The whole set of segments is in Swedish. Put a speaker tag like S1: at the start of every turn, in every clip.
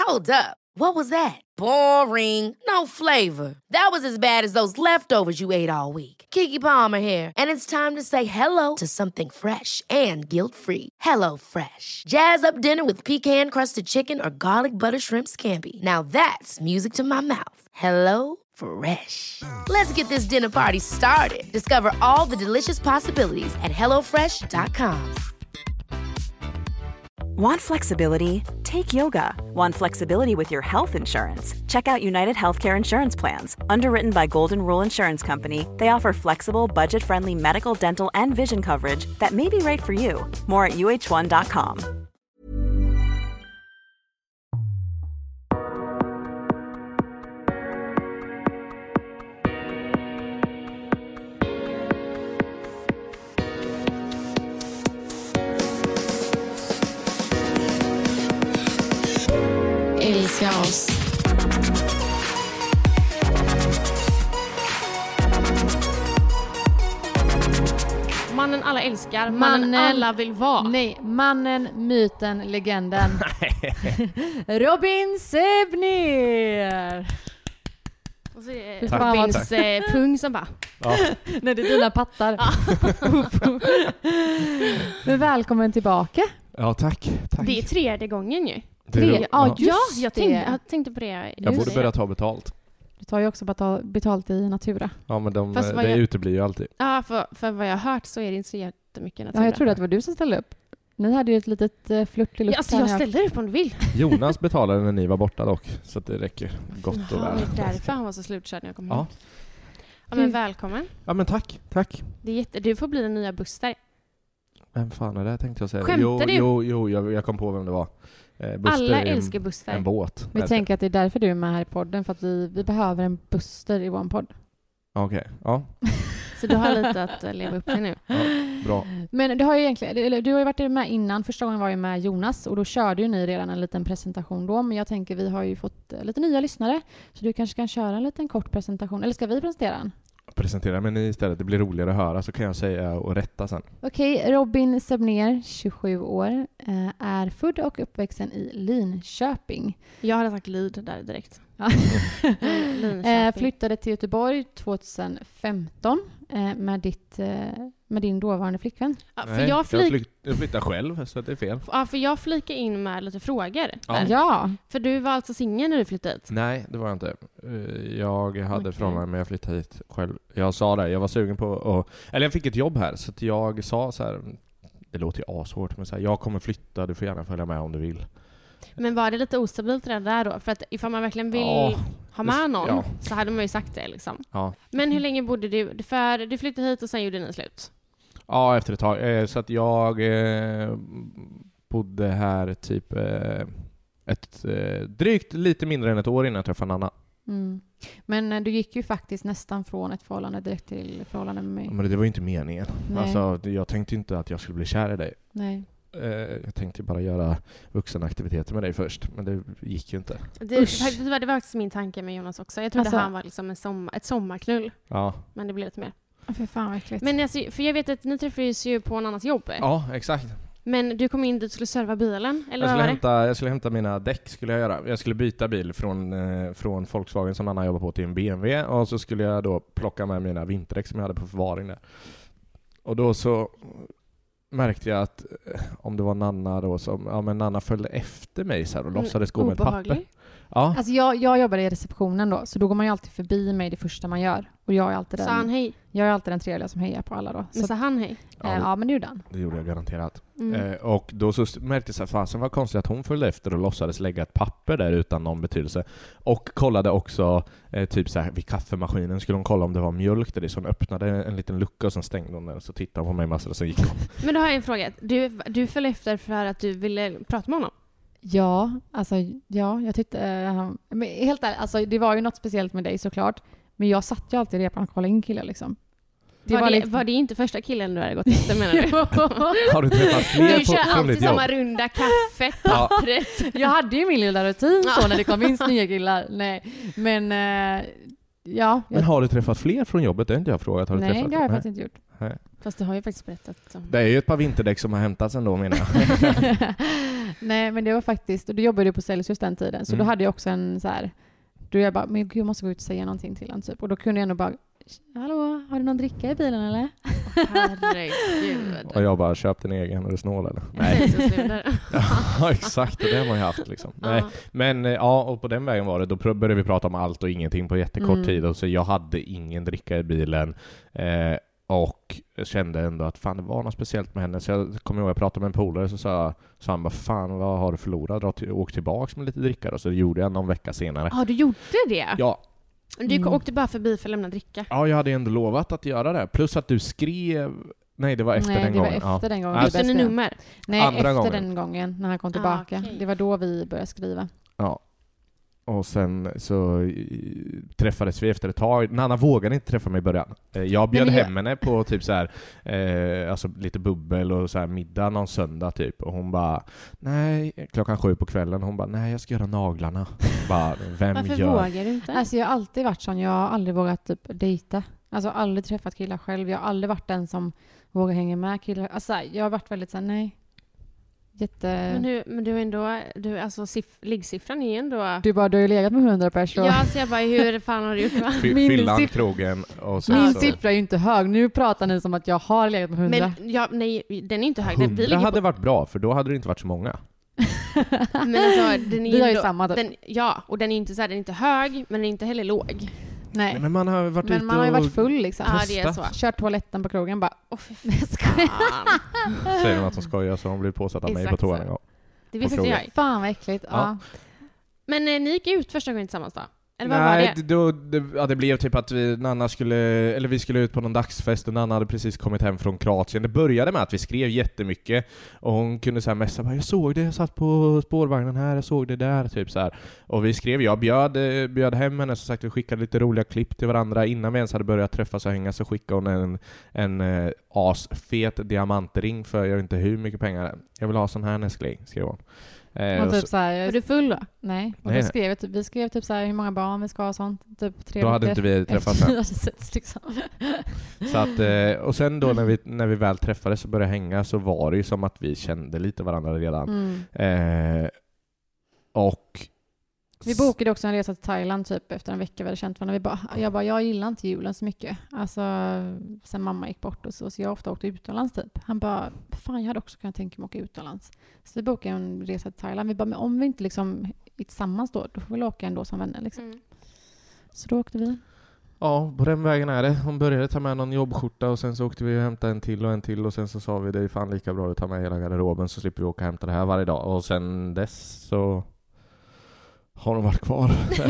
S1: Hold up. What was that? Boring. No flavor. That was as bad as those leftovers you ate all week. Keke Palmer here, and it's time to say hello to something fresh and guilt-free. Hello Fresh. Jazz up dinner with pecan-crusted chicken or garlic butter shrimp scampi. Now that's music to my mouth. Hello Fresh. Let's get this dinner party started. Discover all the delicious possibilities at hellofresh.com.
S2: Want flexibility? Take yoga. Want flexibility with your health insurance? Check out United Healthcare Insurance Plans. Underwritten by Golden Rule Insurance Company, they offer flexible, budget-friendly medical, dental, and vision coverage that may be right for you. More at uh1.com.
S3: Älska oss. Mannen alla älskar, mannen alla vill vara.
S4: Nej, mannen, myten, legenden. Robin Sebner.
S3: Och så är det Robins pung som bara...
S4: Ja. Nej, det är dina pattar. Men välkommen tillbaka.
S5: Ja, tack.
S3: Det är 3:e gången ju. Jag tänkte på det.
S5: Jag borde börja ta betalt.
S4: Du tar ju också betalt i Natura.
S5: Ja, men det uteblir ju alltid.
S3: Ja, för vad jag har hört så är det inte så jättemycket Natura.
S4: Ja, jag trodde att det var du som ställde upp. Ni hade ju ett litet flört i luften.
S3: Ja, alltså jag ställer upp om du vill.
S5: Jonas betalade när ni var borta dock. Så att det räcker gott och väl.
S3: Det är därför han var så slutkörd när jag kom hit. Ja, men välkommen.
S5: Ja, men tack.
S3: Du får bli den nya Buster.
S5: Vem fan är det, tänkte jag säga.
S3: Skämtar du?
S5: Jo, jag kom på vem det var. Buster,
S3: alla älskar Buster.
S5: En båt.
S4: Vi tänker att det är därför du är med här i podden. För att vi behöver en Buster i vår podd.
S5: Okej, ja.
S3: Så du har lite att leva upp till nu.
S5: Ja, bra.
S4: Men du har ju varit med innan. Första gången var jag med Jonas. Och då körde ju ni redan en liten presentation då. Men jag tänker vi har ju fått lite nya lyssnare. Så du kanske kan köra en liten kort presentation. Eller ska vi presentera den?
S5: Presentera men istället. Det blir roligare att höra så kan jag säga och rätta sen.
S4: Okej, Robin Sebner, 27 år, är född och uppväxten i Linköping.
S3: Jag hade sagt Lyd där direkt.
S4: Flyttade till Göteborg 2015 med din dåvarande flickvän.
S3: Ja, för jag
S5: flyttade själv så det är fel.
S3: Ja, för jag flikar in med lite frågor.
S4: Ja.
S3: För du var alltså singel när du flyttade hit?
S5: Nej, det var jag inte. Jag hade förhållanden men jag flyttade hit själv. Jag sa det, jag var sugen på eller jag fick ett jobb här så att jag sa så här, det låter ju ashårt men så här, jag kommer flytta, du får gärna följa med om du vill.
S3: Men var det lite ostabilt redan där då? För att ifall man verkligen vill ha med någon så hade man ju sagt det liksom. Ja. Men hur länge bodde du? För du flyttade hit och sen gjorde ni slut?
S5: Ja, efter ett tag. Så att jag bodde här typ drygt lite mindre än ett år innan jag träffade Anna.
S4: Mm. Men du gick ju faktiskt nästan från ett förhållande direkt till förhållande med mig.
S5: Ja, men det var ju inte meningen. Alltså, jag tänkte inte att jag skulle bli kär i dig.
S4: Nej.
S5: Jag tänkte bara göra vuxenaktiviteter med dig först, men det gick ju inte.
S3: Det var faktiskt min tanke med Jonas också. Jag trodde han var liksom ett sommarknull. Ja. Men det blev lite mer.
S4: För fan vad äckligt.
S3: Men alltså, för jag vet att ni träffades ju på en annans jobb.
S5: Ja, exakt.
S3: Men du kom in dit och skulle serva bilen? Eller
S5: jag skulle hämta mina däck skulle jag göra. Jag skulle byta bil från Volkswagen som Anna jobbar på till en BMW. Och så skulle jag då plocka med mina vinterdäck som jag hade på förvaring där. Och då så märkte jag att om det var Nanna då men Nanna följde efter mig så här och låtsades gå med ett papper. Ja.
S4: Alltså jag jobbade i receptionen då, så då går man ju alltid förbi mig det första man gör. Och jag är alltid
S3: han hej?
S4: Jag är alltid den trevliga som hejar på alla då.
S3: Men så han hej?
S4: Ja, men det gjorde han.
S5: Det gjorde jag garanterat. Och då så märkte jag så här, fasen var konstigt att hon följde efter och låtsades lägga ett papper där utan någon betydelse. Och kollade också typ så här vid kaffemaskinen skulle hon kolla om det var mjölk där. Så hon öppnade en liten lucka och sen stängde hon den och så tittade hon på mig massor och så gick hon.
S3: Men då har jag en fråga. Du följde efter för att du ville prata med honom?
S4: Ja, jag tyckte men helt ärligt, alltså det var ju något speciellt med dig såklart, men jag satt ju alltid i repan och kollade in killar liksom.
S3: Var det inte första killen du hade gått efter menar du?
S5: Har du träffat fler
S3: du kör alltid samma runda kaffet, pappret.
S4: Jag hade ju min lilla rutin så när det kom in nya killar. Nej, men ja.
S5: Men har du träffat fler från jobbet? Det är inte jag frågat. Har du
S4: Nej,
S5: träffat?
S4: det har jag faktiskt inte gjort.
S5: Nej.
S3: Fast du har ju faktiskt berättat.
S5: Det är ju ett par vinterdäck som har hämtats ändå menar jag.
S4: Nej, men det var faktiskt, du jobbade ju på Celsius den tiden, så då hade jag också en så här, då jag bara, men gud, jag måste gå ut och säga någonting till honom typ. Och då kunde jag ändå bara, hallå, har du någon dricka i bilen eller?
S3: Herregud.
S5: Och jag bara, köpt en egen, och det snål eller? Nej. Ja, exakt, det har man ju haft liksom. Nej. Men ja, och på den vägen var det, då började vi prata om allt och ingenting på jättekort tid. Och så jag hade ingen dricka i bilen. Och jag kände ändå att fan, det var något speciellt med henne. Så jag kommer ihåg, jag pratade med en polare, så sa han bara, fan, vad har du förlorat? Åk tillbaks med lite dricka. Och så det gjorde jag någon vecka senare.
S3: Ja, du gjorde det?
S5: Ja.
S3: Du åkte bara förbi för att lämna dricka?
S5: Ja, jag hade ändå lovat att göra det. Plus att du skrev... Nej, det var efter den gången.
S4: Efter den gången.
S3: Efter en nummer?
S4: Nej, efter den gången när han kom tillbaka. Okay. Det var då vi började skriva.
S5: Ja. Och sen så träffades vi efter ett tag. Nanna vågade inte träffa mig i början. Jag bjöd hem henne på typ så här, alltså lite bubbel och så här middag någon söndag typ. Och hon bara, nej, 7:00 på kvällen. Hon bara, nej, jag ska göra naglarna. Bara,
S3: varför vågar du inte?
S4: Alltså jag har alltid varit sån. Jag har aldrig vågat typ dejta. Alltså aldrig träffat killar själv. Jag har aldrig varit den som vågar hänga med killar. Alltså jag har varit väldigt såhär, nej.
S3: Men du är ändå, alltså liggsiffran är ändå...
S4: Du har ju legat med 100 personer.
S3: Ja, så jag bara, hur fan har du gjort det?
S5: Fyllan, krogen och sen
S4: min siffra är ju inte hög. Nu pratar ni som att jag har legat med 100.
S3: Men nej, den är inte hög.
S5: 100 hade varit bra, för då hade det inte varit så många.
S3: Men alltså, den är
S4: vi har ju samma typ.
S3: Ja, och den är inte så här, den är inte hög, men den är inte heller låg.
S4: Nej.
S5: Men man har varit ute
S4: man har ju varit full liksom.
S3: Ja, det är så.
S4: Kört toaletten på krogen bara,
S5: säger de att de skojar, så de blir påsatt av mig på toan en gång.
S3: Det visste inte jag.
S4: Fan vad äckligt. Ja.
S3: Men ni gick ut första gången tillsammans då? Eller vad var det?
S5: Det blev typ att vi skulle ut på någon dagsfest och Nanna hade precis kommit hem från Kroatien. Det började med att vi skrev jättemycket och hon kunde så här messa, jag såg det, jag satt på spårvagnen här, jag såg det där, typ så här. Och vi skrev, jag bjöd hem henne, så sagt, vi skickade lite roliga klipp till varandra innan vi ens hade börjat träffas och hänga, så skickade hon en asfet diamantring för jag vet inte hur mycket pengar. Jag vill ha sån här näskling, skrev hon.
S4: Typ så här,
S3: var du full då?
S4: Nej. Och nej. Vi skrev typ så här, hur många barn vi ska ha och sånt. Typ 3
S5: då hade inte vi träffats
S4: liksom.
S5: Så att, och sen då när vi väl träffades och började hänga, så var det ju som att vi kände lite varandra redan. Och
S4: vi bokade också en resa till Thailand typ efter en vecka vi hade känt varandra. Jag gillar inte julen så mycket. Alltså, sen mamma gick bort och så jag ofta åkte utomlands typ. Han bara, fan, jag hade också kunnat tänka mig åka utomlands. Så vi bokade en resa till Thailand. Vi bara, men om vi inte liksom är tillsammans då får vi åka ändå som vänner liksom. Så då åkte vi.
S5: Ja, på den vägen är det. Hon började ta med någon jobbskjorta och sen så åkte vi och hämtade en till och sen så sa vi, det är fan lika bra att ta med hela garderoben, så slipper vi åka och hämta det här varje dag. Och sen dess så har de varit kvar.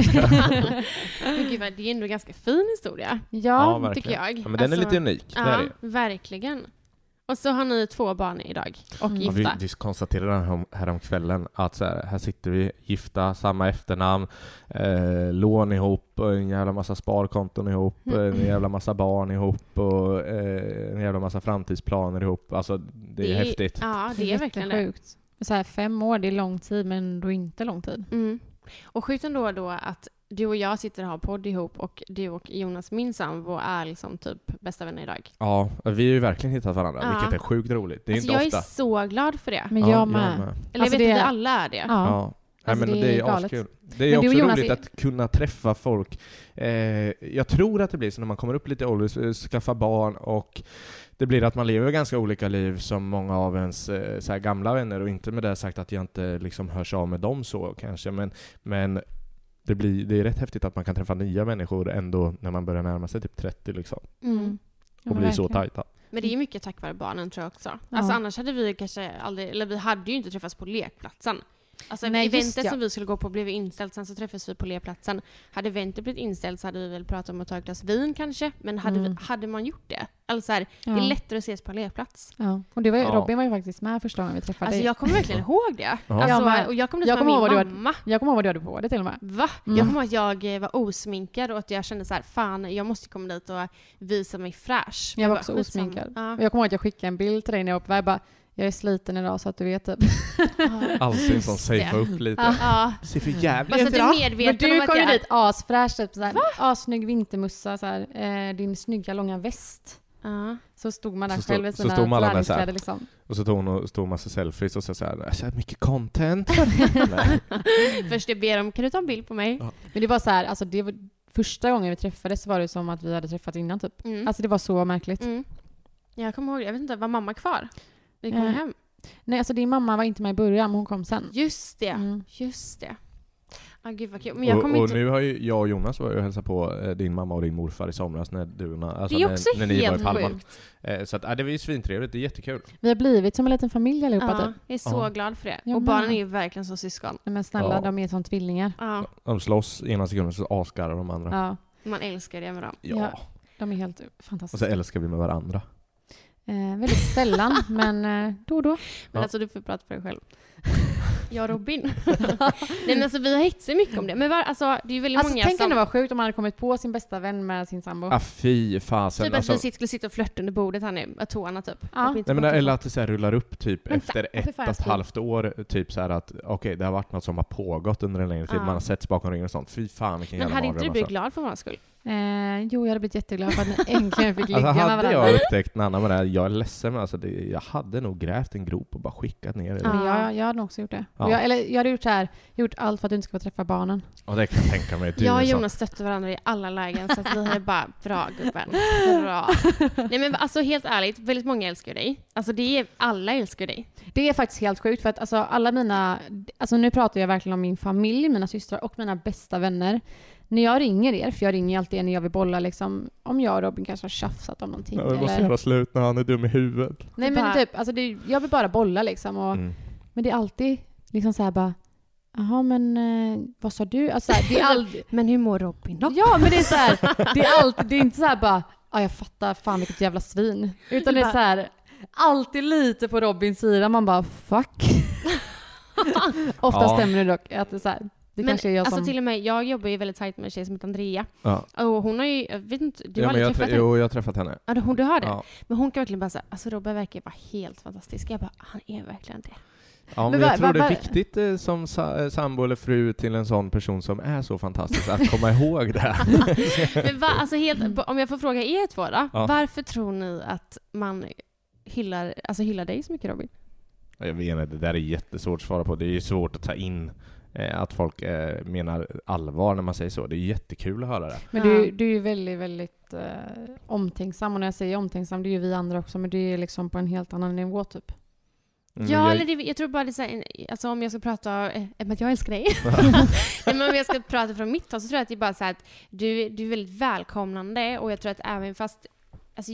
S3: Men gud, det är ändå en ganska fin historia.
S4: Ja,
S3: tycker jag.
S5: Ja, men den är lite unik.
S3: Ja, verkligen. Och så har ni 2 barn idag och gifta.
S5: Ja, vi konstaterade här om kvällen att så här sitter vi gifta, samma efternamn, lån ihop, en jävla massa sparkonton ihop, en jävla massa barn ihop och en jävla massa framtidsplaner ihop. Alltså det är häftigt.
S3: Ja, det är verkligen
S4: sjukt. Så här, 5 år, det är lång tid, men då inte lång tid.
S3: Och sjukt ändå då att du och jag sitter och har podd ihop och du och Jonas, min sambo, är liksom typ bästa vänner idag.
S5: Ja, vi har ju verkligen hittat varandra, vilket är sjukt roligt. Det är
S3: alltså
S5: inte
S3: jag
S5: ofta.
S3: är så glad för det.
S4: Men jag med.
S3: Eller jag vet att vi alla är det.
S4: Ja.
S5: Alltså men det är askul. Det är också roligt att kunna träffa folk. Jag tror att det blir så när man kommer upp lite ålder, skaffa barn, och det blir att man lever ganska olika liv som många av ens så här gamla vänner, och inte med det sagt att jag inte liksom hörs av med dem så kanske, men det är rätt häftigt att man kan träffa nya människor ändå när man börjar närma sig typ 30 liksom. Och bli så tajta.
S3: Men det är mycket tack vare barnen, tror jag också. Alltså annars hade vi kanske aldrig, eller vi hade ju inte träffats på lekplatsen. Alltså eventet som vi skulle gå på blev inställt, sen så träffades vi på lekplatsen. Hade eventet blivit inställt så hade vi väl pratat om att ta ett glas vin kanske, men hade man gjort det? Alltså här, det är lättare att ses på en lekplats.
S4: Ja. Och det var ju, Robin var ju faktiskt med första gången vi träffade dig.
S3: Alltså jag kommer verkligen ihåg det.
S4: Alltså,
S3: och jag kommer ihåg min mamma.
S4: Jag kommer ihåg vad du hade på det till och med.
S3: Va? Jag kommer ihåg att jag var osminkad och att jag kände så här, fan, jag måste komma dit och visa mig fräsch.
S4: Jag var också osminkad. Och jag kommer ihåg att jag skickade en bild till dig när jag var på jag är sliten idag så att du vet typ.
S5: Alltid som safea upp lite. Det ser för jävligt
S3: ut idag.
S4: Men du kom ju dit asfräsch, typ såhär, assnygg vintermussa, såhär, din snygga långa väst. Så stod man där
S5: Så
S4: själv i
S5: så
S4: sina
S5: stod man alla där så här.
S4: träningskläder liksom.
S5: Och så tog hon och stod massa selfies och så här, så här mycket content.
S3: Först jag ber dem, kan du ta en bild på mig?
S5: Ja.
S4: Men det var så här, alltså det var första gången vi träffades var det som att vi hade träffats innan typ. Alltså det var så märkligt.
S3: Jag kommer ihåg, jag vet inte, var mamma kvar? Vi kom hem.
S4: Nej, alltså din mamma var inte med i början, men hon kom sen.
S3: Just det, just det. Gud vad kul. Men jag
S5: och nu har ju jag och Jonas var ju och hälsat på din mamma och din morfar i somras när du, alltså
S3: det är också
S5: när ni var i
S3: helt
S5: Palma.
S3: sjukt.
S5: Så att, det var ju svintrevligt, det är jättekul.
S4: Vi har blivit som en liten familj allihopa typ.
S3: Jag är så glad för det.
S4: Jag
S3: och
S4: med.
S3: barnen är ju verkligen som syskon.
S4: Men snälla, de är som tvillingar.
S5: De slåss ena sekunden så asgarrar de andra.
S4: Ja.
S3: Man älskar det med dem.
S5: Ja.
S4: De är helt
S5: Och
S4: fantastiska.
S5: så älskar vi med varandra.
S4: Väldigt sällan, men då och då.
S3: Men alltså du får prata för dig själv. Jag och Robin. Nej men alltså vi har hetsat mycket om det. Men alltså det är ju väldigt många
S4: Tänk
S3: som...
S4: om det var sjukt om man hade kommit på sin bästa vän med sin sambo.
S5: Fy fasen.
S3: Typ att vi skulle sitta och flörta under bordet här nu. Med tårna typ.
S4: Ja.
S5: Nej, men eller att det så här rullar upp typ
S4: Vänta,
S5: efter ett och ett halvt år. Typ så här att okej, det har varit något som har pågått under en längre tid. Man har setts bakom ryggen och sånt. Fy fan vilken
S3: men
S5: jävla
S3: hade inte du
S5: mardröm,
S3: blivit
S5: alltså.
S3: glad för vår skull?
S4: Jo, jag hade blivit jätteglad för att ni äntligen fick ligga
S5: Alltså
S4: med
S5: hade
S4: varandra.
S5: jag upptäckt Nanna med det här, jag är ledsen men alltså jag hade nog grävt en grop och bara skickat ner det.
S4: Ja, jag hade nog också gjort det.
S5: Ja.
S4: Jag hade gjort så här, gjort allt för att du inte ska få träffa barnen.
S5: Och det kan jag tänka mig.
S3: Jag och Jonas stötte varandra i alla lägen så att vi är bara bra gubben. Bra. Nej men alltså helt ärligt, väldigt många älskar dig. Alltså alla älskar dig.
S4: Det är faktiskt helt sjukt för att alltså, alla mina, alltså nu pratar jag verkligen om min familj, mina systrar och mina bästa vänner. När jag ringer er, för jag ringer alltid när jag vill bolla liksom, om jag och Robin kanske har tjafsat om någonting.
S5: Det måste göra slut när han är dum i huvudet.
S4: Nej men typ, alltså jag vill bara bolla liksom. Och, men det är alltid liksom så här bara, jaha men vad sa du? Alltså, det är alltid,
S3: men hur mår Robin då?
S4: Ja men det är så här, det är alltid, det är inte så här bara, jag fattar fan vilket jävla svin. Utan det är så här, alltid lite på Robins sida, man bara fuck. Ofta stämmer det dock att det är så här.
S3: Men alltså till och med, jag jobbar ju väldigt tajt med en tjej som heter Andrea.
S5: Ja.
S3: Och hon har ju, jag vet inte, du har aldrig träffat henne?
S5: Jo, jag har träffat henne.
S3: Ja, du har det?
S5: Ja.
S3: Men hon kan verkligen bara säga, alltså Robin verkar vara helt fantastisk. Jag bara, han är verkligen det.
S5: Ja, men jag tror det är viktigt som sambo eller fru till en sån person som är så fantastisk att komma ihåg det.
S3: Men alltså om jag får fråga er två då, varför tror ni att man hyllar dig så mycket, Robin?
S5: Jag vet inte, det där är jättesvårt att svara på. Det är ju svårt att ta in att folk menar allvar när man säger så. Det är jättekul att höra det.
S4: Men du är ju väldigt, väldigt omtänksam. Och när jag säger omtänksam, det är ju vi andra också. Men det är liksom på en helt annan nivå typ.
S3: Jag tror bara det är så här, alltså om jag ska prata om att jag älskar dig. Men om jag ska prata från mitt håll så tror jag att det är bara så här att du är väldigt välkomnande. Och jag tror att även fast alltså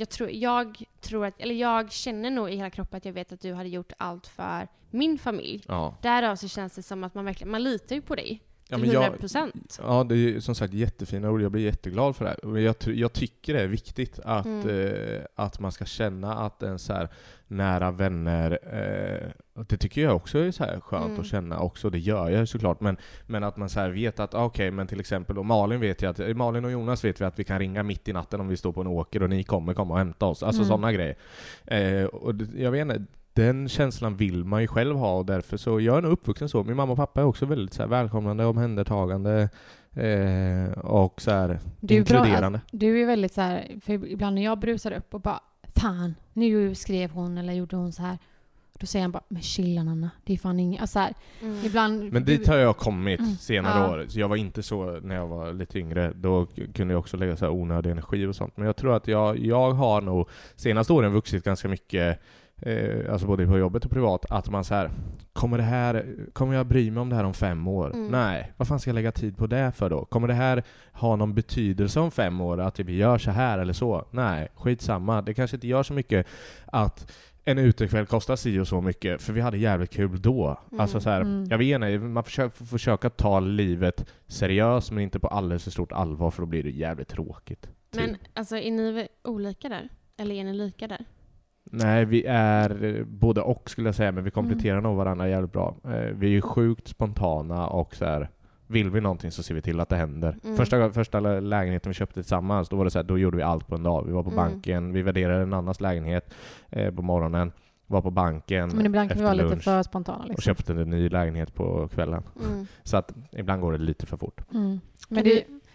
S3: jag känner nog i hela kroppen att jag vet att du hade gjort allt för min familj. Ja. Därav så känns det som att man litar ju på dig. Ja, men 100%.
S5: Ja, det är som sagt jättefina ord. Jag blir jätteglad för det här. Men jag tycker det är viktigt att man ska känna att en så här nära vänner, det tycker jag också är så här skönt att känna också. Det gör jag såklart. Men att man så här vet att okej, men till exempel och Malin och Jonas vet vi att vi kan ringa mitt i natten om vi står på en åker och ni kommer komma och hämta oss. Alltså sådana grejer. Och jag vet inte, den känslan vill man ju själv ha och därför så jag är nog uppvuxen så. Min mamma och pappa är också väldigt så här välkomnande, omhändertagande och så här inkluderande.
S4: Bra, du är väldigt så här, för ibland när jag brusar upp och bara fan, nu skrev hon eller gjorde hon så här. Då säger han bara, men chilla Nanna, det är fan inget. Alltså här, ibland,
S5: men dit har jag kommit senare år. Så jag var inte så när jag var lite yngre. Då kunde jag också lägga så här onödig energi och sånt. Men jag tror att jag har nog senaste åren vuxit ganska mycket, alltså både på jobbet och privat, att man så här, kommer jag bry mig om det här om 5 år? Nej, vad fan ska jag lägga tid på det för då? Kommer det här ha någon betydelse om 5 år att vi gör så här eller så? Nej, skitsamma. Det kanske inte gör så mycket att en utekväll kostar si och så mycket, för vi hade jävligt kul då. Alltså så här, jag vet inte, man försöker ta livet seriöst men inte på alldeles för stort allvar, för då blir det jävligt tråkigt.
S3: Men alltså, är ni olika där? Eller är ni lika där?
S5: Nej, vi är både och skulle jag säga, men vi kompletterar nog varandra jävligt bra. Vi är ju sjukt spontana och så här, vill vi någonting så ser vi till att det händer. Första lägenheten vi köpte tillsammans, då var det så här, då gjorde vi allt på en dag. Vi var på banken, vi värderade en annans lägenhet på morgonen, var på banken.
S4: Men ibland kan vi vara
S5: lunch,
S4: lite för spontana liksom.
S5: Och köpte en ny lägenhet på kvällen. Så att ibland går det lite för fort.
S4: Men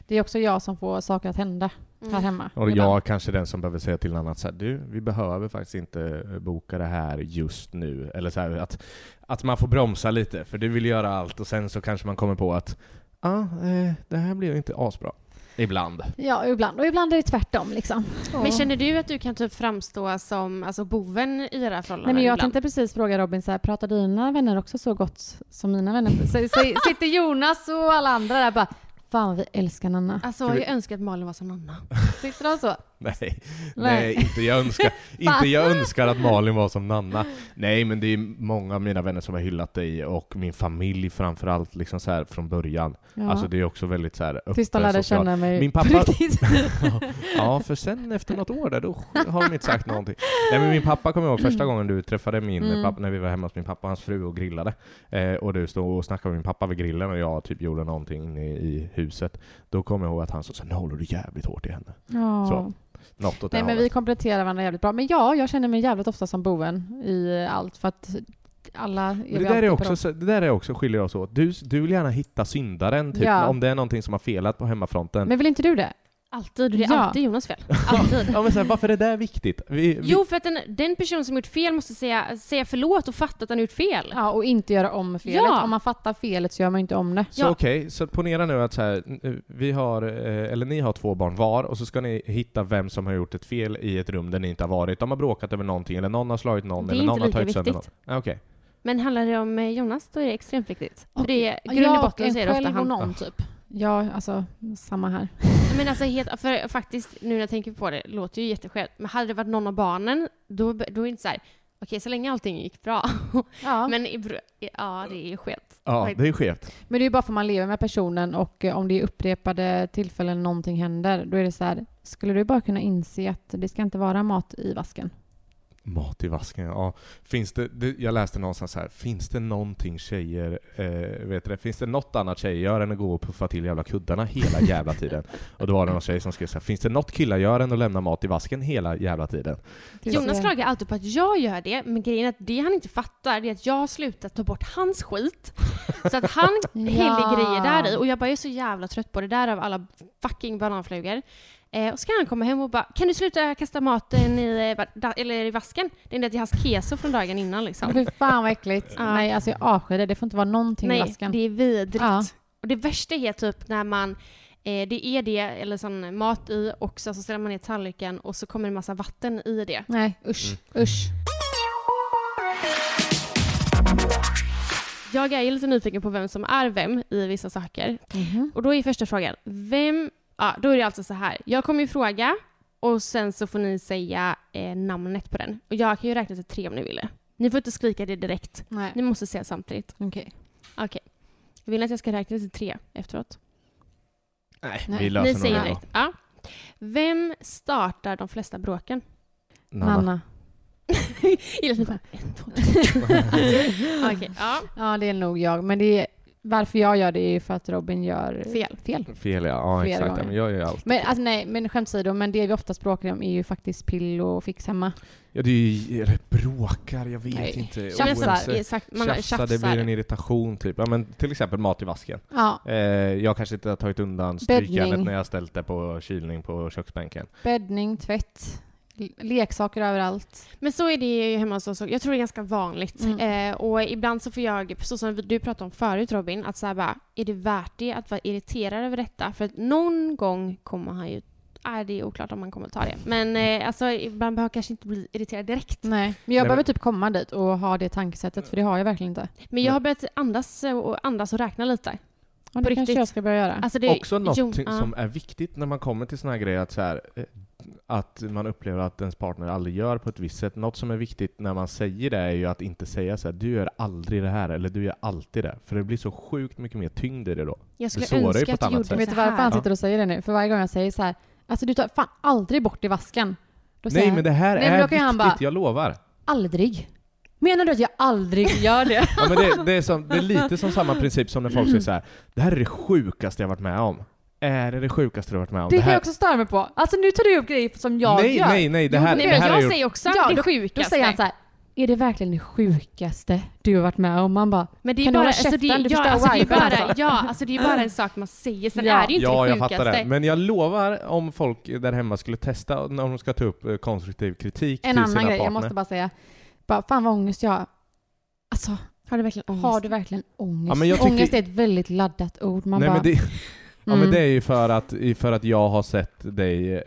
S4: Det är också jag som får saker att hända här hemma.
S5: Och jag kanske den som behöver säga till någon annat så här, du, vi behöver faktiskt inte boka det här just nu. Eller så här, att man får bromsa lite, för du vill göra allt och sen så kanske man kommer på att det här blir inte asbra. Ibland.
S4: Ja, ibland. Och ibland är det tvärtom liksom.
S3: Men känner du att du kan typ framstå som alltså, boven i era förhållanden?
S4: Nej, men jag
S3: ibland?
S4: tänkte precis fråga Robin, så här, pratar dina vänner också så gott som mina vänner? Sitter Jonas och alla andra där bara, fan vi älskar Nanna.
S3: Alltså jag önskar att Malin var som Nanna.
S4: Sitter de så?
S5: Nej, inte jag önskar att Malin var som Nanna. Nej, men det är många av mina vänner som har hyllat dig och min familj framförallt liksom så här från början.
S4: Ja.
S5: Alltså det är också väldigt så här öppen.
S4: Tills de lärde känna mig
S5: min pappa. Ja, för sen efter något år där då har de inte sagt någonting. Nej, men min pappa kommer ihåg första gången du träffade min pappa när vi var hemma hos min pappa och hans fru och grillade. Och du stod och snackade med min pappa vid grillen och jag typ gjorde någonting inne i huset. Då kommer jag ihåg att han sa så, nu håller du jävligt hårt i henne.
S4: Ja.
S5: Så. Nej,
S4: men vi kompletterar varandra jävligt bra. Men ja, jag känner mig jävligt ofta som boven i allt för att alla är
S5: det där är också skiljer oss åt. Du vill gärna hitta syndaren typ, om det är någonting som har felat på hemmafronten.
S4: Men vill inte du det?
S3: Alltid, det är alltid Jonas fel. Alltid.
S5: Ja, men så här, varför är det där viktigt?
S3: Jo, för att den person som gjort fel måste säga förlåt och fatta att han gjort fel.
S4: Ja, och inte göra om felet. Ja. Om man fattar felet så gör man inte om det.
S5: Så okej, så ponera nu att så här, ni har 2 barn var och så ska ni hitta vem som har gjort ett fel i ett rum där ni inte har varit. De har bråkat över någonting eller någon har slagit någon eller någon har tagit sönder någon. Ja, okej. Men
S3: handlar det om Jonas, då är det extremt viktigt. För det är grund i botten så är det ofta han.
S4: Någon typ. Ja, alltså samma här.
S3: Men alltså för faktiskt, nu när jag tänker på det, låter ju jätteskönt. Men hade det varit någon av barnen, då är det inte så här, okej, så länge allting gick bra. Ja. Men ja, det är ju skevt.
S5: Ja, det är skevt.
S4: Men det är ju bara för man lever med personen och om det är upprepade tillfällen någonting händer, då är det så här, skulle du bara kunna inse att det ska inte vara mat i vasken?
S5: Mat i vasken, ja. Finns det, jag läste någonstans här, finns det någonting tjejer, finns det något annat tjejer gör än att gå och puffa till jävla kuddarna hela jävla tiden? Och då var det någon tjej som skrev så här, finns det något killar gör än att lämna mat i vasken hela jävla tiden?
S3: Jonas klagar alltid på att jag gör det, men grejen är att det han inte fattar är att jag har slutat ta bort hans skit. Så att han häller grejer där i, och jag bara är så jävla trött på det där av alla fucking bananflugor. Och ska han komma hem och bara, kan du sluta kasta maten i vasken? Det är det till hans keso från dagen innan liksom.
S4: Fy fan vad äckligt. Nej, alltså jag avskyr det. Det får inte vara någonting i vasken.
S3: Nej, det är vidrigt. Ja. Och det värsta är typ när man, det är det, eller sån mat i också, så ställer man ner tallriken och så kommer en massa vatten i det.
S4: Nej, usch.
S3: Jag är lite nyfiken på vem som är vem i vissa saker. Mm-hmm. Och då är första frågan, då är det alltså så här. Jag kommer ju fråga och sen så får ni säga namnet på den. Och jag kan ju räkna till 3 om ni vill. Ni får inte skrika det direkt.
S4: Nej.
S3: Ni måste säga samtidigt.
S4: Okej.
S3: Vill ni att jag ska räkna till 3 efteråt?
S5: Nej. Vi löser
S3: ni säger direkt. Ja. Vem startar de flesta bråken?
S4: Nanna.
S3: Okej,
S4: ja, det är nog jag. Men det är varför jag gör det är för att Robin gör fel,
S5: ja exakt. Men jag gör allt.
S4: Men alltså, nej, skämt åsido, men det vi oftast bråkar om är ju faktiskt pill och fix hemma.
S5: Ja, det är ju bråkar, jag vet inte. Tjafsar, det blir en irritation typ. Ja, men till exempel mat i vasken.
S4: Ja.
S5: Jag kanske inte har tagit undan strykjärnet när jag ställt det på kylning på köksbänken.
S4: Bäddning, tvätt, leksaker överallt.
S3: Men så är det ju hemma hos oss. Jag tror det är ganska vanligt. Och ibland så får jag, så som du pratade om förut Robin, att så här bara, är det värt det att vara irriterad över detta? För att någon gång kommer han ju, det är oklart om man kommer att ta det. Men alltså, ibland behöver kanske inte bli irriterad direkt.
S4: Nej, men jag behöver typ komma dit och ha det tankesättet, för det har jag verkligen inte.
S3: Men jag har börjat andas och räkna lite.
S4: Och det kanske jag ska börja göra.
S5: Alltså det också något som är viktigt när man kommer till såna här grejer, att så här, att man upplever att ens partner aldrig gör på ett visst sätt. Något som är viktigt när man säger det är ju att inte säga så här, du gör aldrig det här eller du gör alltid det. För det blir så sjukt mycket mer tyngd i det då.
S3: Jag skulle önska att du gjorde så här.
S4: Vet du varför han sitter och säger det nu? För varje gång jag säger så här, alltså du tar fan aldrig bort i vasken. Då
S5: nej, men det här är viktigt,
S4: bara,
S5: jag lovar.
S4: Aldrig. Menar du att jag aldrig gör det?
S5: Ja, men det är lite som samma princip som när folk säger så här, det här är det sjukaste jag varit med om. Är det sjukaste du har varit med om?
S4: Det kan jag också störa mig på. Alltså nu tar du upp grejer som jag gör.
S5: Nej, det här
S3: jag säger också att det sjukaste.
S4: Då säger han så här, är det verkligen det sjukaste du har varit med om? Man bara,
S3: men det är
S4: kan
S3: bara,
S4: du hålla
S3: alltså,
S4: käften? Du
S3: det
S4: förstör
S3: är bara,
S4: viben,
S3: det är bara en sak man säger, sen
S4: Ja.
S3: är det ju inte
S5: Ja,
S3: det
S5: jag
S3: sjukaste.
S5: fattar det. Men jag lovar, om folk där hemma skulle testa, när de ska ta upp konstruktiv kritik
S4: En
S5: till
S4: annan
S5: sina
S4: grej,
S5: partner.
S4: jag måste bara säga, fan vad ångest jag... Alltså,
S3: Har du verkligen ångest?
S4: har du verkligen ångest?
S5: Ja, men jag tycker-
S4: Ångest är ett väldigt laddat ord. Man
S5: Nej,
S4: bara...
S5: men det... Ja, men det är ju för att jag har sett dig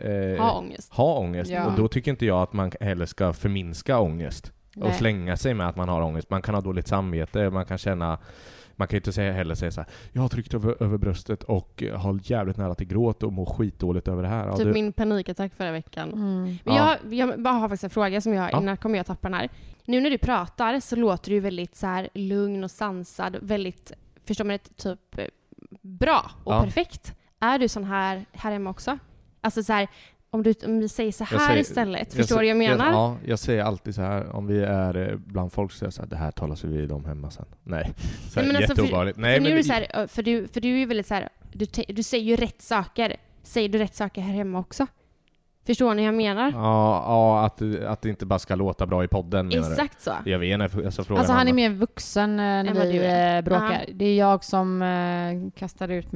S3: Ha ångest.
S4: Ja.
S5: Och då tycker inte jag att man heller ska förminska ångest.
S4: Nej.
S5: Och slänga sig med att man har ångest. Man kan ha dåligt samvete, man kan känna... Man kan ju inte heller säga så här: jag har tryckt över bröstet och har jävligt nära till gråt och mår skitdåligt över det här. Ja,
S3: Typ min panikattack förra veckan. Men jag bara har faktiskt en fråga som innan kommer jag tappa den här. Nu när du pratar så låter du väldigt så här lugn och sansad, väldigt, förstår man det, typ bra och perfekt. Är du sån här hemma också? Alltså så här, om du säger så här istället, förstår du vad jag menar?
S5: Jag säger alltid så här, om vi är bland folk, så är jag så här: det här talas vi vid om hemma sen. Nej, så här, jätteobehagligt. Nej, men
S3: för du är ju väldigt så här, du säger ju rätt saker. Säger du rätt saker här hemma också? Förstår ni vad jag menar?
S5: Ja, att det inte bara ska låta bra i podden, menar
S3: Exakt så.
S5: Jag vet inte, jag ska fråga
S4: Alltså han är
S5: Anna.
S4: mer vuxen när vi bråkar. Det är jag som kastar ut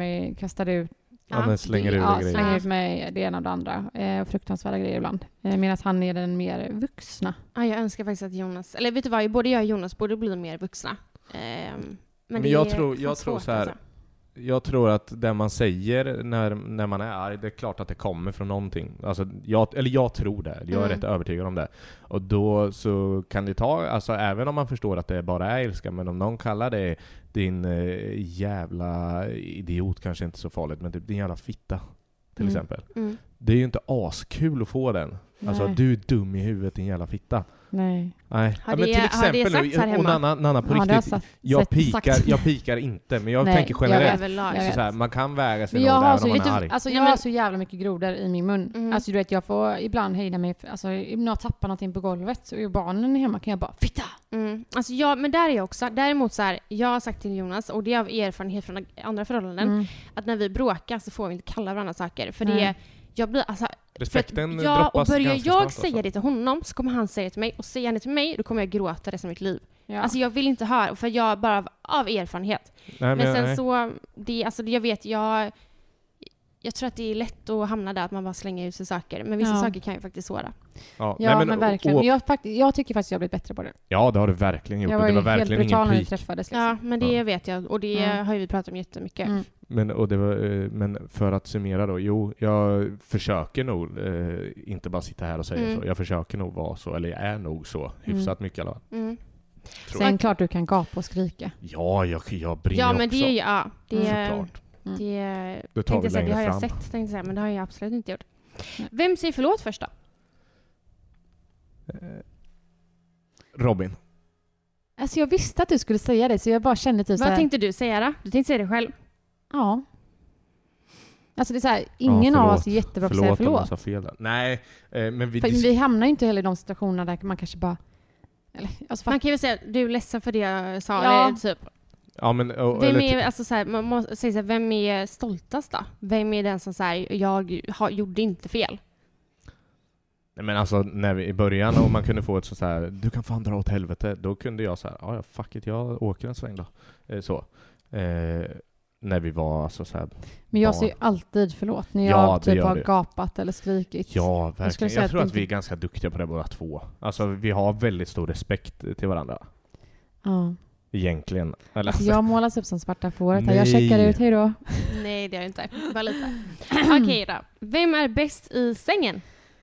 S5: Ja, men slänger ut grejer.
S4: slänger ut mig det ena och det andra. Fruktansvärda grejer ibland. Medan han är den mer vuxna.
S3: Ja, jag önskar faktiskt att Jonas, eller vet du vad, både jag och Jonas borde bli mer vuxna. Men
S5: jag tror
S3: svårt,
S5: så här.
S3: alltså.
S5: Jag tror att det man säger när man är arg, det är klart att det kommer från någonting. Alltså, jag tror det. Jag är rätt övertygad om det. Och då så kan det ta, alltså även om man förstår att det bara är ilska, men om någon kallar det din jävla idiot, kanske inte så farligt, men typ din jävla fitta till exempel. Det är ju inte askul att få den. Alltså, du är dum i huvudet, din jävla fitta.
S4: Nej.
S5: Nej.
S3: Har
S5: Men till exempel
S3: det sagts här hemma?
S5: och Nanna på riktigt. Jag pikar inte, men jag tänker generellt. Så här, man kan väga sig något även om man är arg.
S4: Alltså jag har så jävla mycket grodor i min mun. Alltså du vet, jag får ibland hejda mig. Alltså när jag tappar någonting på golvet så är barnen hemma, kan jag bara fitta.
S3: Alltså men där är jag också. Däremot så här, jag har sagt till Jonas, och det är av erfarenhet från andra förhållanden, att när vi bråkar så får vi inte kalla varandra saker. För det är, jag blir, alltså,
S5: respekten
S3: och
S5: droppas
S3: börjar
S5: ganska
S3: jag
S5: snart,
S3: säga det till honom så kommer han säga det till mig, och säger han det till mig då kommer jag gråta resten av mitt liv. Alltså jag vill inte höra, för jag bara av erfarenhet. Men sen så jag vet, jag tror att det är lätt att hamna där att man bara slänger ut sig saker, men vissa saker kan ju faktiskt såra.
S4: Men verkligen. Jag tycker faktiskt jag har blivit bättre på det.
S5: Ja, det har du verkligen gjort.
S4: Jag var
S5: det var
S4: helt
S5: verkligen
S4: brutal när vi
S5: ingen peak.
S4: träffades. Liksom.
S3: Ja, men det vet jag, och det har ju vi pratat om jättemycket.
S5: Men för att summera då, jag försöker nog inte bara sitta här och säga så. Jag försöker nog vara så, eller jag är nog så hyfsat mycket alla.
S4: Sen klart du kan gapa och skrika.
S5: Ja, jag brinner också.
S3: Ja, men det är
S5: såklart.
S3: Det tar vi längre det har jag sett, tänkte säga, men det har jag absolut inte gjort. Vem säger förlåt först då?
S5: Robin.
S4: Alltså jag visste att du skulle säga det, så jag bara kände typ
S3: Vad tänkte du säga då? Du tänkte säga det själv?
S4: Ja. Alltså det är så här, ingen av oss är jättebra på att säga förlåt.
S5: Sa fel där. Nej, men
S4: vi hamnar ju inte heller i de situationerna där man kanske bara... Eller, alltså,
S3: man kan ju säga, du är ledsen för det jag sa, eller typ.
S5: Ja, men,
S3: vem är, alltså, så här, man måste säga så här, vem är stoltast då? Vem är den som säger jag gjorde inte fel?
S5: Nej, men alltså när vi i början, om man kunde få ett så här, du kan fan dra åt helvete, då kunde jag så här, ja fuck it, jag åker en sväng då. När vi var alltså så här.
S4: Men jag säger alltid förlåt när jag typ har gapat eller skrikit.
S5: Ja, verkligen. Jag tror att vi är ganska duktiga på det båda två. Alltså vi har väldigt stor respekt till varandra.
S4: Ja.
S5: Egentligen.
S4: Alltså jag målas upp som svarta fåret. Jag checkar ut, hej då.
S3: Nej, det är inte. Bara lite. Okej då. Vem är bäst i sängen?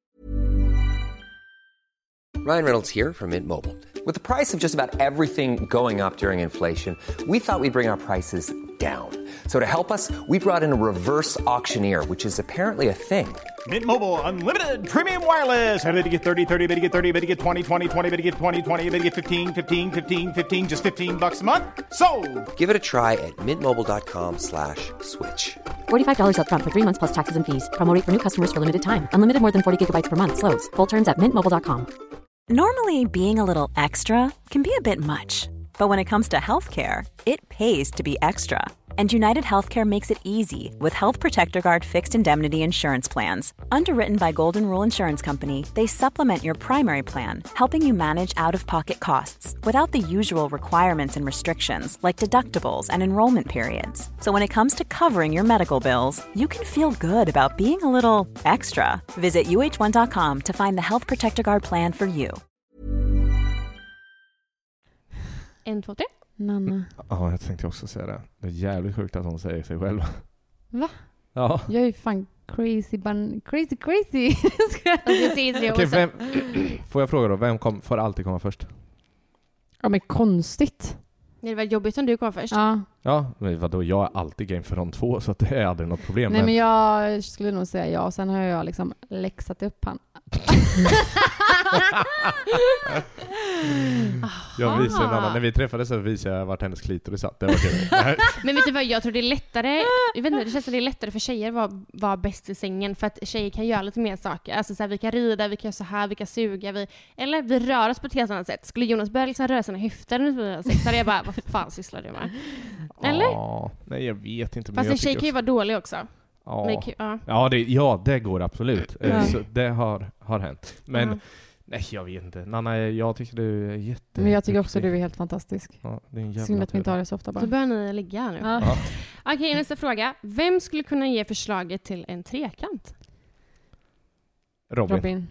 S6: Ryan Reynolds here from Mint Mobile. With the price of just about everything going up during inflation, we thought we'd bring our prices down. So to help us, we brought in a reverse auctioneer, which is apparently a thing.
S7: Mint Mobile Unlimited Premium Wireless. How to get 30, 30, bit to get 30, bit to get 20, 20, 20, bit to get 20, 20, bit to get 15, 15, 15, 15, just $15 a month? Sold!
S6: Give it a try at mintmobile.com/switch.
S8: $45 up front for 3 months plus taxes and fees. Promo rate for new customers for limited time. Unlimited more than 40 gigabytes per month. Slows full terms at mintmobile.com.
S2: Normally, being a little extra can be a bit much. But when it comes to healthcare, it pays to be extra. And United Healthcare makes it easy with Health Protector Guard fixed indemnity insurance plans. Underwritten by Golden Rule Insurance Company, they supplement your primary plan, helping you manage out-of-pocket costs without the usual requirements and restrictions like deductibles and enrollment periods. So when it comes to covering your medical bills, you can feel good about being a little extra. Visit uh1.com to find the Health Protector Guard plan for you.
S3: 1, 2, 3.
S4: Nanna.
S5: Ja, jag tänkte också säga det. Det är jävligt sjukt att hon säger sig själv.
S4: Va?
S5: Ja.
S4: Jag är ju fan crazy.
S3: Alltså, jag ser det
S5: Okej,
S3: också.
S5: får jag fråga då, vem får alltid komma först?
S4: Ja, men konstigt.
S3: Det är väl jobbigt om du kommer först.
S5: Ja, men vadå, jag är alltid game för de två, så att det är aldrig något problem.
S4: Nej, men jag skulle nog säga ja. Sen har jag liksom läxat upp han.
S5: Jag visade en annan, när vi träffades så visade jag vart hennes klitoris satt. Det var kul.
S3: Men vet du vad, jag tror det är lättare, jag vet inte, det känns som det är lättare för tjejer att vara bäst i sängen, för att tjejer kan göra lite mer saker. Alltså så här, vi kan rida, vi kan göra så här, vi kan suga, eller vi rör oss på ett helt annat sätt. Skulle Jonas börja liksom röra sina höfter nu så hade jag bara, vad fan sysslar du med? Eller?
S5: Ja, nej, jag vet inte.
S3: Fast en tjej kan ju vara dålig också.
S5: Ja, det går absolut. Så det har hänt. Men nej, jag vet inte. Nanna, jag tycker du är jätte...
S4: Men jag tycker också du är helt fantastisk.
S5: Ja, det är en jävla
S4: synd att vi inte har det så ofta bara.
S3: Då börjar ni ligga här nu.
S4: Ja.
S3: Okej, nästa fråga. Vem skulle kunna ge förslaget till en trekant?
S5: Robin.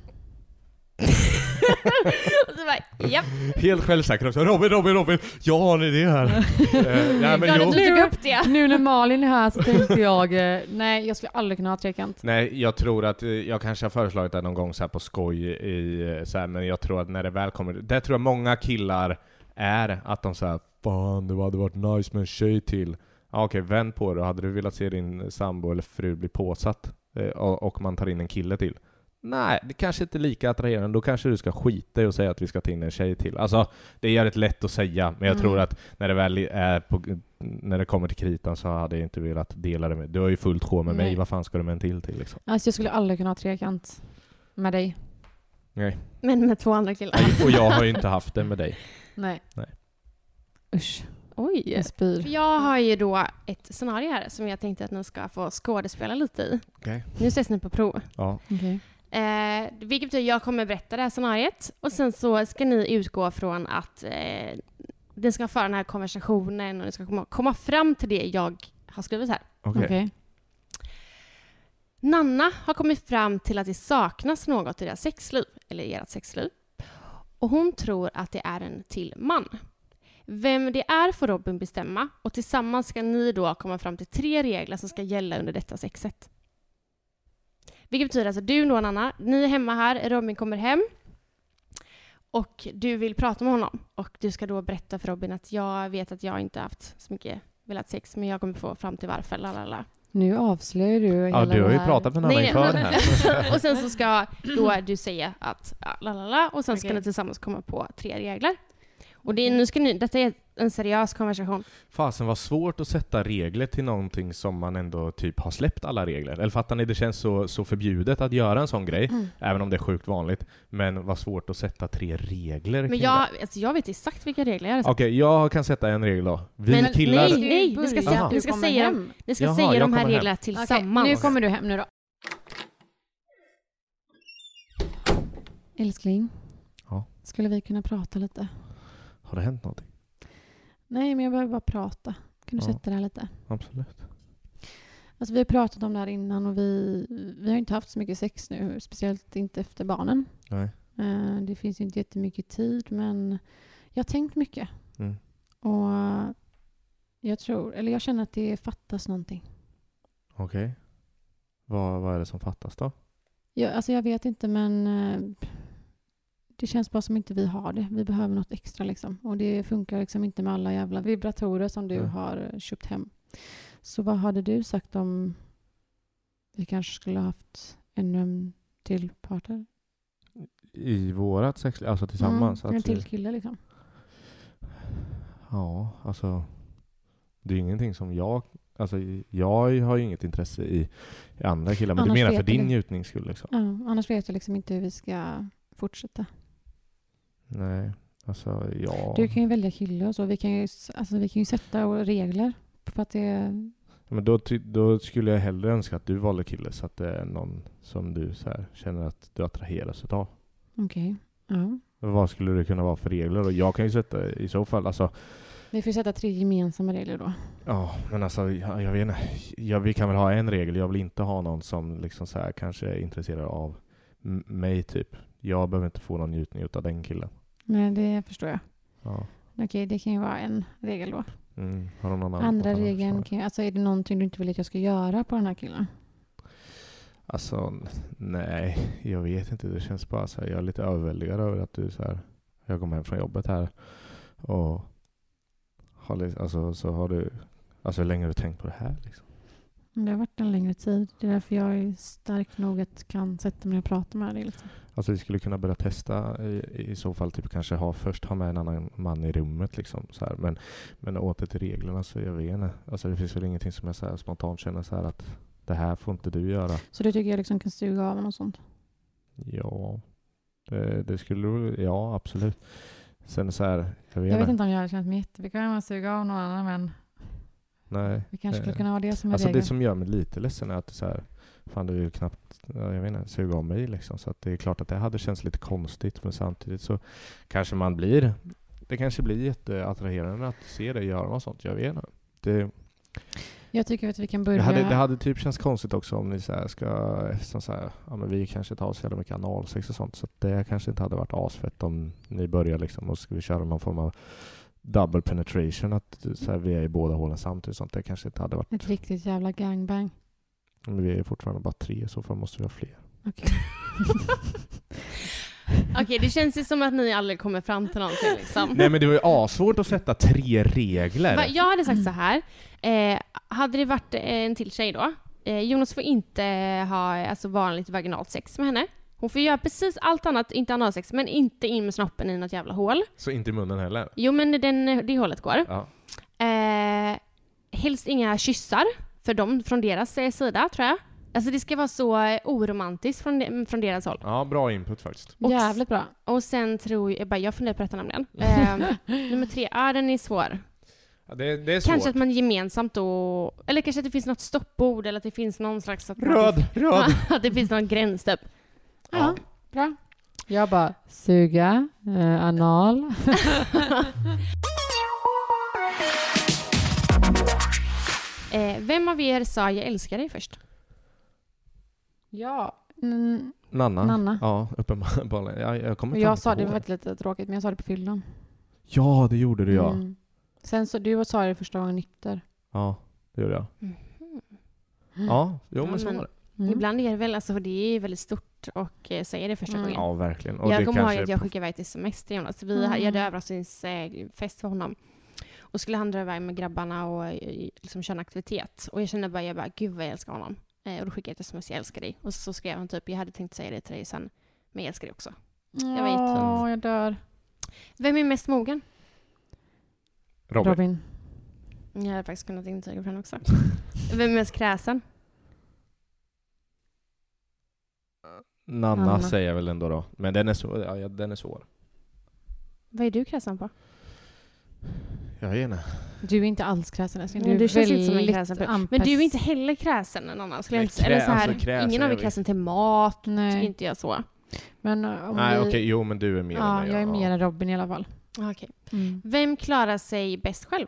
S3: Och så bara, japp.
S5: Helt självsäker också. Robin. Jag har en idé här.
S3: Du tog upp det.
S4: Nu när Malin är här så tänkte jag, nej, jag skulle aldrig kunna ha trekant.
S5: Nej, jag tror att jag kanske har föreslagit det någon gång så här på skoj så här, men jag tror att när det väl kommer, det tror jag många killar är att de säger, fan, det hade varit nice med en tjej till. Ja, okej, vänd på det. Hade du velat se din sambo eller fru bli påsatt och man tar in en kille till? Nej, det kanske inte är lika attraherande. Då kanske du ska skita i och säga att vi ska ta in en tjej till. Alltså, det är rätt lätt att säga. Men jag tror att när det väl är när det kommer till kritan så hade jag inte velat dela det med. Du har ju fullt sjå med mig. Vad fan ska du med en till liksom?
S4: Alltså, jag skulle aldrig kunna ha trekant med dig.
S5: Nej.
S3: Men med 2 andra killar.
S5: Och jag har ju inte haft det med dig.
S4: Nej. Usch.
S3: Oj.
S4: Jag spyr.
S3: Jag har ju då ett scenario här som jag tänkte att ni ska få skådespela lite i.
S5: Okay.
S3: Nu ses ni på prov.
S5: Ja.
S4: Okay.
S3: Vilket betyder att jag kommer berätta det här scenariet och sen så ska ni utgå från att den ska föra den här konversationen och ni ska komma fram till det jag har skrivit här.
S4: Okay.
S3: Nanna har kommit fram till att det saknas något i deras sexliv, eller i ert sexliv. Och hon tror att det är en till man. Vem det är får Robin bestämma och tillsammans ska ni då komma fram till 3 regler som ska gälla under detta sexet. Vilket betyder alltså du då, Nanna, ni är hemma här, Robin kommer hem och du vill prata med honom och du ska då berätta för Robin att jag vet att jag inte haft så mycket velat sex, men jag kommer få fram till varför. Lalala.
S4: Nu avslöjar du hela
S5: du har ju
S4: här.
S5: pratat med Nanna inför här.
S3: Och sen så ska då du säga att lalala och sen ska ni tillsammans komma på 3 regler. Och detta är en seriös konversation.
S5: Fasen var svårt att sätta regler till någonting som man ändå typ har släppt alla regler. Eller fattar ni, det känns så förbjudet att göra en sån grej. Även om det är sjukt vanligt. Men var svårt att sätta 3 regler.
S3: Men jag vet exakt vilka regler jag har satt.
S5: Okej, jag kan sätta en regel då. Killar...
S3: Nej, ni ska säga de här reglerna tillsammans.
S4: Nu kommer du hem nu då. Älskling.
S5: Ja.
S4: Skulle vi kunna prata lite?
S5: Har det hänt någonting?
S4: Nej, men jag behöver bara prata. Kan du sätta det här lite?
S5: Absolut.
S4: Alltså, vi har pratat om det här innan och vi har inte haft så mycket sex nu. Speciellt inte efter barnen.
S5: Nej.
S4: Det finns inte jättemycket tid, men jag har tänkt mycket. Och jag känner att det fattas någonting.
S5: Okej. Vad är det som fattas då?
S4: Jag vet inte, men det känns bara som inte vi har det. Vi behöver något extra liksom. Och det funkar liksom inte med alla jävla vibratorer som du har köpt hem. Så vad hade du sagt om vi kanske skulle ha haft en till partner?
S5: I vårat sex, alltså tillsammans?
S4: En till kille liksom.
S5: Ja, alltså det är ingenting som jag har ju inget intresse i andra killar, men du menar för din njutnings skull liksom.
S4: Ja, annars vet jag liksom inte hur vi ska fortsätta.
S5: Nej, Alltså, ja.
S4: Du kan ju välja kille och så. Vi kan ju sätta regler för att det...
S5: Men då skulle jag hellre önska att du valde kille så att det är någon som du så här, känner att du attraheras utav.
S4: Okej. Ja.
S5: Vad skulle det kunna vara för regler? Och jag kan ju sätta i så fall, alltså...
S4: Vi får sätta 3 gemensamma regler då.
S5: Ja, men alltså jag vet inte. Vi kan väl ha en regel. Jag vill inte ha någon som liksom så här kanske är intresserad av mig typ. Jag behöver inte få någon njutning av den killen.
S4: Nej, det förstår jag.
S5: Ja.
S4: Okej, det kan ju vara en regel då.
S5: Har någon
S4: Andra regeln, alltså är det någonting du inte vill att jag ska göra på den här killen?
S5: Alltså, nej, jag vet inte. Det känns bara så här, jag är lite överväldigad över att du så här, jag kommer hem från jobbet här och så har du, alltså hur länge har du tänkt på det här liksom?
S4: Det har varit en längre tid. Det är därför jag är stark nog att kan sätta mig och prata med dig liksom.
S5: Alltså vi skulle kunna börja testa i så fall typ kanske ha med en annan man i rummet liksom så här. Men åter till reglerna så jag vet inte. Alltså det finns väl ingenting som jag så här spontant känner så här att det här får inte du göra.
S4: Så du tycker jag liksom kan suga av och sånt?
S5: Ja. Det skulle, ja absolut. Sen så här,
S4: jag vet inte om jag har känt mig jättebekväm att suga av någon annan, men
S5: nej.
S4: Vi kanske skulle kunna ha det som en
S5: alltså
S4: regel.
S5: det som gör mig lite ledsen är att det så här, fan du vill knappt, jag vet inte, suga av mig liksom. Så att det är klart att det hade känts lite konstigt, men samtidigt så kanske det kanske blir jätteattraherande att se dig göra något sånt, jag vet inte.
S4: Jag tycker att vi kan börja...
S5: Det hade typ känts konstigt också om ni så här men vi kanske tar så jävla mycket analsex och sånt, så att det kanske inte hade varit asfett om ni börjar liksom och ska vi köra någon form av double penetration, att så här, vi är i båda hålen samtidigt, sånt det kanske inte hade varit...
S4: Ett riktigt jävla gangbang.
S5: Men vi är fortfarande bara 3, så fall måste vi ha fler.
S4: Okej.
S3: Okej, det känns ju som att ni aldrig kommer fram till någonting liksom.
S5: Nej, men det var ju asvårt att sätta 3 regler.
S3: Jag hade sagt så här. Hade det varit en till tjej då, Jonas får inte ha alltså vanligt vaginalt sex med henne. Hon får göra precis allt annat, inte analsex, men inte in med snoppen i något jävla hål.
S5: Så inte i munnen heller?
S3: Jo, men det hålet går.
S5: Ja.
S3: Helst inga kyssar för dem från deras sida, tror jag. Alltså det ska vara så oromantiskt från deras håll.
S5: Ja, bra input faktiskt.
S4: Jävligt bra.
S3: Och sen tror jag funderar på detta nämligen. Nummer 3, den är svår.
S5: Ja, det är svårt.
S3: Kanske att man gemensamt då, eller kanske att det finns något stoppord, eller att det finns någon slags...
S5: Röd!
S3: Att det finns någon gräns typ.
S4: Ja, bra. Jag bara, suga, anal.
S3: Vem av er sa jag älskar dig först?
S4: Ja.
S5: Nanna. Ja, uppenbarligen. Jag kommer
S4: jag sa det var lite tråkigt, men jag sa det på fyllan.
S5: Ja, det gjorde du, ja.
S4: Sen så du sa det första gången nykter.
S5: Ja, det gjorde jag. Ja, men så var det.
S3: Ibland är det väl, alltså det är väldigt stort och säga det första gången.
S5: Ja, verkligen. Och
S3: jag
S5: det
S3: kommer ihåg
S5: kanske...
S3: att jag skickade iväg till semester, Jonas. Jag hade överraskningsfest för honom. Och skulle han dra iväg med grabbarna och liksom köra en aktivitet. Och jag bara, gud vad jag älskar honom. Och då skickade jag ett sms, jag älskar dig. Och så skrev han typ, jag hade tänkt säga det till dig sen, men jag älskar dig också. Jag var jättefint.
S4: Jag dör.
S3: Vem är mest mogen?
S4: Robin.
S3: Jag hade faktiskt kunnat intyga för henne också. Vem är mest kräsen?
S5: Nanna säger jag väl ändå då. Men den är svår.
S3: Vad är du kräsen på?
S5: Jag vet inte.
S4: Du är inte alls kräsen.
S3: Du känns inte som en kräsen. Men du är inte heller kräsen än annan. Eller så här, ingen av er kräsen till mat. Nej. Inte jag så.
S4: Men
S5: jo, men du är mer än
S4: jag. Jag är mer än Robin i alla fall.
S3: Okay. Vem klarar sig bäst själv?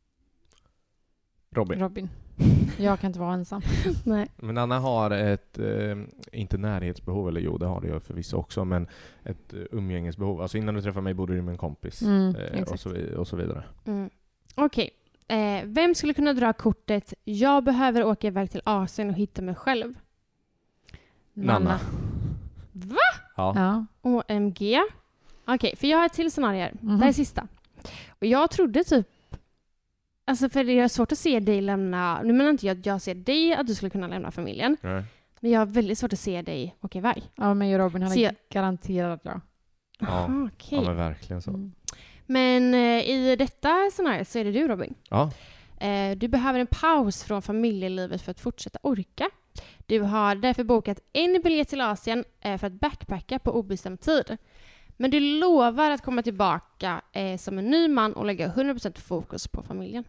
S5: Robin.
S4: Jag kan inte vara ensam.
S3: Nej.
S5: Men Anna har ett, inte närhetsbehov, eller jo det har det ju förvisso också, men ett umgängesbehov. Alltså innan du träffar mig bodde du med en kompis och så vidare.
S3: Okej. Vem skulle kunna dra kortet jag behöver åka iväg till Asien och hitta mig själv?
S5: Nanna.
S3: Va?
S5: Ja.
S3: OMG. Okej, för jag har ett till scenario här. Det här är sista. Och jag trodde typ, alltså för det är svårt att se dig lämna, nu menar inte jag att jag ser dig att du skulle kunna lämna familjen.
S5: Nej.
S3: Men jag har väldigt svårt att se dig åka iväg.
S4: Ja, men jag och Robin hade garanterat bra.
S3: Ja, okej.
S5: Ja, men verkligen så.
S3: Men i detta scenario så är det du, Robin.
S5: Ja.
S3: Du behöver en paus från familjelivet för att fortsätta orka. Du har därför bokat en biljett till Asien för att backpacka på obestämd tid. Men du lovar att komma tillbaka som en ny man och lägga 100% fokus på familjen.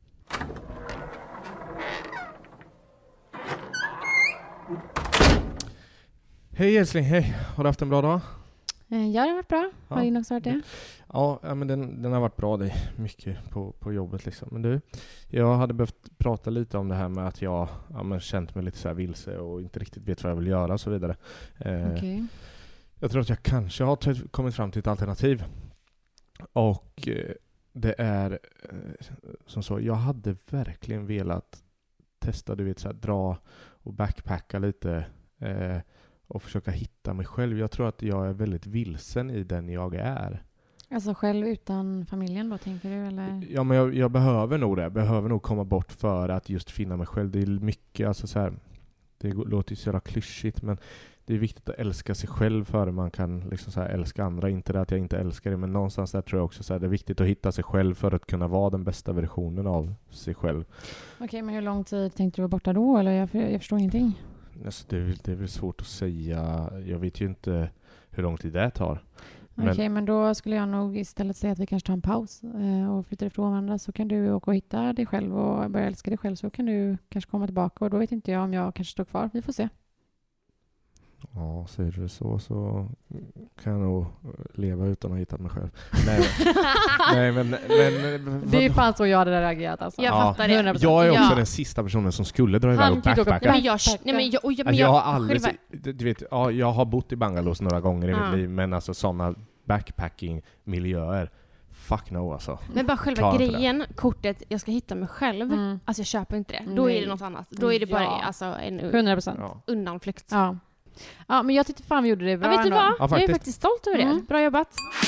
S5: Hej älskling, hej. Har du haft en bra dag?
S4: Ja, det har varit bra.
S5: Ja.
S4: Har din också varit det?
S5: Ja, men den har varit bra. Det är mycket på jobbet liksom. Men du, jag hade behövt prata lite om det här med att jag känt mig lite så här vilse och inte riktigt vet vad jag vill göra och så vidare.
S4: Okej.
S5: Jag tror att jag kanske har kommit fram till ett alternativ. Och det är som så, jag hade verkligen velat testa, du vet, så här, dra och backpacka lite och försöka hitta mig själv. Jag tror att jag är väldigt vilsen i den jag är.
S4: Alltså själv utan familjen då, tänker du? Eller?
S5: Ja, men jag behöver nog det. Jag behöver nog komma bort för att just finna mig själv. Det är mycket, alltså så här, det låter ju så jävla klyschigt, men det är viktigt att älska sig själv före man kan liksom så här älska andra. Inte det att jag inte älskar det, men någonstans där tror jag också så här, det är viktigt att hitta sig själv för att kunna vara den bästa versionen av sig själv.
S4: Okej, men hur lång tid tänkte du vara borta då? Eller jag förstår ingenting.
S5: Alltså, det är väl svårt att säga. Jag vet ju inte hur lång tid det tar.
S4: Okej, men då skulle jag nog istället säga att vi kanske tar en paus och flyttar ifrån varandra, så kan du åka och hitta dig själv och börja älska dig själv, så kan du kanske komma tillbaka och då vet inte jag om jag kanske står kvar. Vi får se.
S5: Ja, säger du så kan jag nog leva utan att ha hittat mig själv. Nej, men
S4: det är fan så jag hade reagerat alltså.
S3: Jag fattar det.
S4: 100%.
S5: Jag är också den sista personen som skulle dra iväg och backpacka.
S3: Jag
S5: har aldrig, du vet, jag har bott i bungalows några gånger i mitt liv, men alltså sådana backpacking-miljöer, fuck no alltså.
S3: Men bara själva grejen, kortet, jag ska hitta mig själv. Alltså jag köper inte det. Då är det något annat. Då är det bara alltså, en
S4: 100%.
S3: Undanflykt.
S4: Ja, men jag tyckte fan vi gjorde det bra.
S3: Ja, vet du vad?
S5: Ja,
S3: jag är faktiskt stolt över det. Bra jobbat.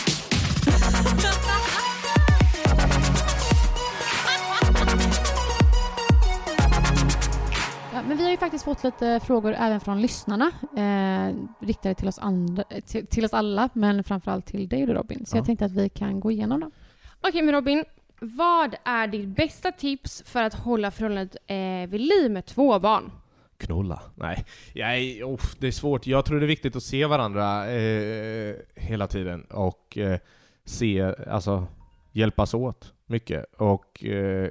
S4: Ja, men vi har ju faktiskt fått lite frågor även från lyssnarna. Riktade till oss, till oss alla, men framförallt till dig och Robin. Så jag tänkte att vi kan gå igenom dem.
S3: Okej, men Robin, vad är ditt bästa tips för att hålla förhållandet vid liv med 2 barn?
S5: Knulla. Nej, det är svårt. Jag tror det är viktigt att se varandra hela tiden och hjälpas åt mycket och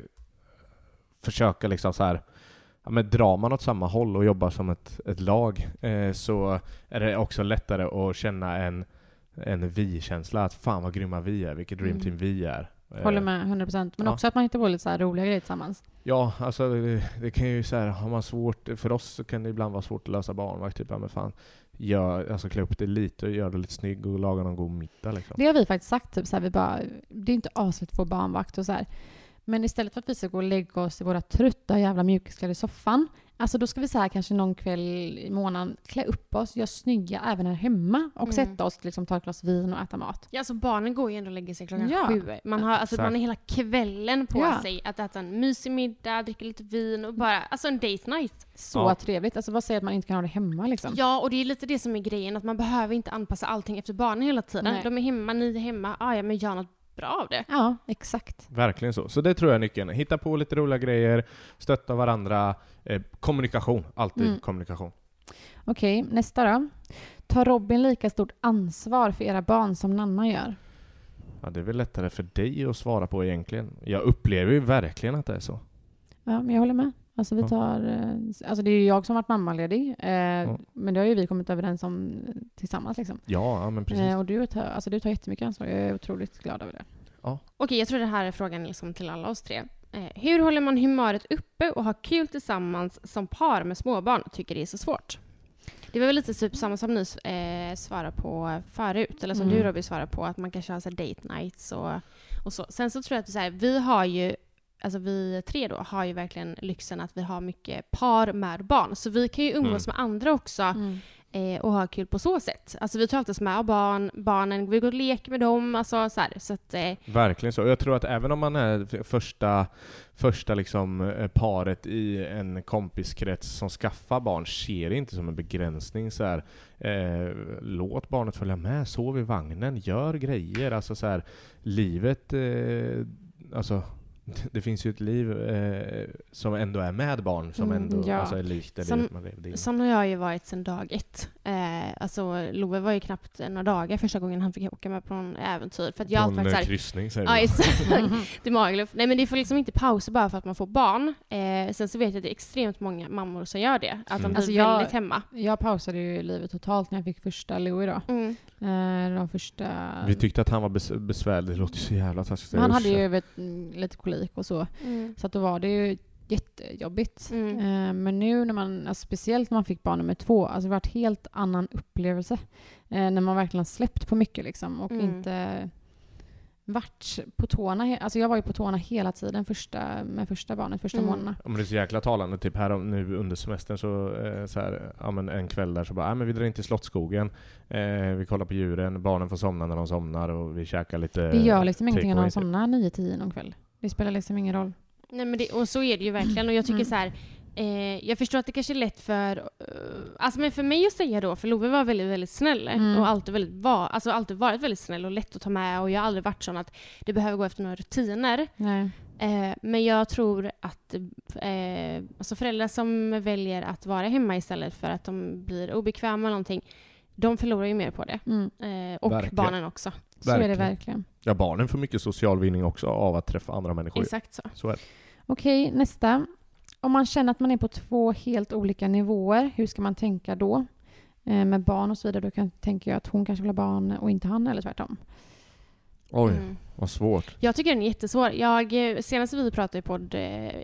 S5: försöka liksom så här, men drar man åt samma håll och jobbar som ett lag så är det också lättare att känna en vi-känsla, att fan vad grymma vi är, vilket dream team vi är.
S4: Håller med 100%. Men också att man inte får lite så här roliga grejer tillsammans.
S5: Ja, alltså det kan ju så här, har man svårt, för oss så kan det ibland vara svårt att lösa barnvakt, typ, men fan, klä upp det lite och göra det lite snygg och laga någon god middag liksom.
S4: Det har vi faktiskt sagt, typ så här, det är inte asligt att få barnvakt och så här. Men istället för att vi ska gå och lägga oss i våra trötta jävla mjukiskläder i soffan, alltså då ska vi så här kanske någon kväll i månaden klä upp oss, göra snygga även här hemma och sätta oss, liksom, ta ett glas vin och äta mat.
S3: Ja, alltså barnen går ju ändå och lägger sig klockan 7. Man har hela kvällen på sig att äta en mysig middag, dricka lite vin och bara, alltså en date night.
S4: Så trevligt. Alltså vad säger att man inte kan ha det hemma liksom?
S3: Ja, och det är lite det som är grejen, att man behöver inte anpassa allting efter barnen hela tiden.
S4: Nej.
S3: De är hemma, ni är hemma, men gör något bra av det.
S4: Ja, exakt.
S5: Verkligen så. Så det tror jag är nyckeln. Hitta på lite roliga grejer, stötta varandra, kommunikation. Alltid kommunikation.
S4: Okej, nästa då. Tar Robin lika stort ansvar för era barn som Nanna gör?
S5: Ja, det är väl lättare för dig att svara på egentligen. Jag upplever ju verkligen att det är så.
S4: Ja, men jag håller med. Alltså vi tar, alltså det är ju jag som varit mammaledig, men det har ju vi kommit överens om tillsammans liksom.
S5: Ja, men precis.
S4: Och du tar jättemycket ansvar. Jag är otroligt glad över det.
S5: Ja.
S3: Okej, jag tror det här är frågan liksom till alla oss 3. Hur håller man humöret uppe och har kul tillsammans som par med småbarn? Tycker det är så svårt. Det var väl lite typ samma som ni svarar på förut, eller som du Robin svarar på, att man kan köra så date nights och så. Sen så tror jag att så här, vi har ju, alltså vi 3 då har ju verkligen lyxen att vi har mycket par med barn, så vi kan ju umgås med andra också och ha kul på så sätt. Alltså vi tar alltid med barnen, vi går och leker med dem, alltså så här, så att
S5: verkligen så. Jag tror att även om man är första liksom paret i en kompiskrets som skaffar barn, ser det inte som en begränsning så här, låt barnet följa med, sov i vagnen, gör grejer, alltså så här, livet alltså det finns ju ett liv som ändå är med barn, som ändå alltså är likt det livet man levde i.
S3: Sån har jag ju varit sedan dag 1. alltså Love var ju knappt några dagar första gången han fick åka med på en äventyr. För att jag alltid
S5: en
S3: varit
S5: kryssning säger
S3: ja,
S5: du.
S3: det är Magaluf. Nej, men det får liksom inte pausa bara för att man får barn. Sen så vet jag att det är extremt många mammor som gör det. Att de blir väldigt hemma.
S4: Jag pausade ju livet totalt när jag fick första Louis då. De första...
S5: Vi tyckte att han var besvärlig. Det låter så jävla taskigt.
S4: Han hade ju lite kolik och så. Så att då var det ju jättejobbigt. Men nu när man, alltså speciellt när man fick barn nummer 2, alltså det var en helt annan upplevelse. När man verkligen släppt på mycket liksom och inte vart på tårna. Alltså jag var ju på tårna hela tiden med första barnet, första månaderna.
S5: Men det är så jäkla talande. Typ här nu under semestern så här, ja, men en kväll där så bara, men vi drar in till Slottsskogen. Vi kollar på djuren. Barnen får somna när de somnar och vi käkar lite.
S4: Det gör liksom ingenting när de somnar 9-10 någon kväll. Det spelar liksom ingen roll.
S3: Nej, men och så är det ju verkligen. Och jag tycker så här, jag förstår att det kanske är lätt för alltså men för mig att säga då, för Love var väldigt, väldigt snäll och alltid varit väldigt snäll och lätt att ta med, och jag har aldrig varit sån att det behöver gå efter några rutiner.
S4: Nej.
S3: Men jag tror att alltså föräldrar som väljer att vara hemma istället för att de blir obekväma eller någonting, de förlorar ju mer på det. Och verkligen. Barnen också.
S4: Så är det verkligen.
S5: Ja, barnen får mycket social vinning också av att träffa andra människor.
S3: Exakt så.
S5: Så är det.
S4: Okej, nästa. Om man känner att man är på 2 helt olika nivåer, hur ska man tänka då? Med barn och så vidare, då tänker jag att hon kanske vill ha barn och inte han, eller tvärtom.
S5: Oj, vad svårt.
S3: Jag tycker den är jättesvår. Senast vi pratade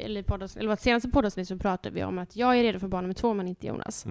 S3: i senaste poddavsnitt så pratade vi om att jag är redo för barn nummer 2 men inte Jonas.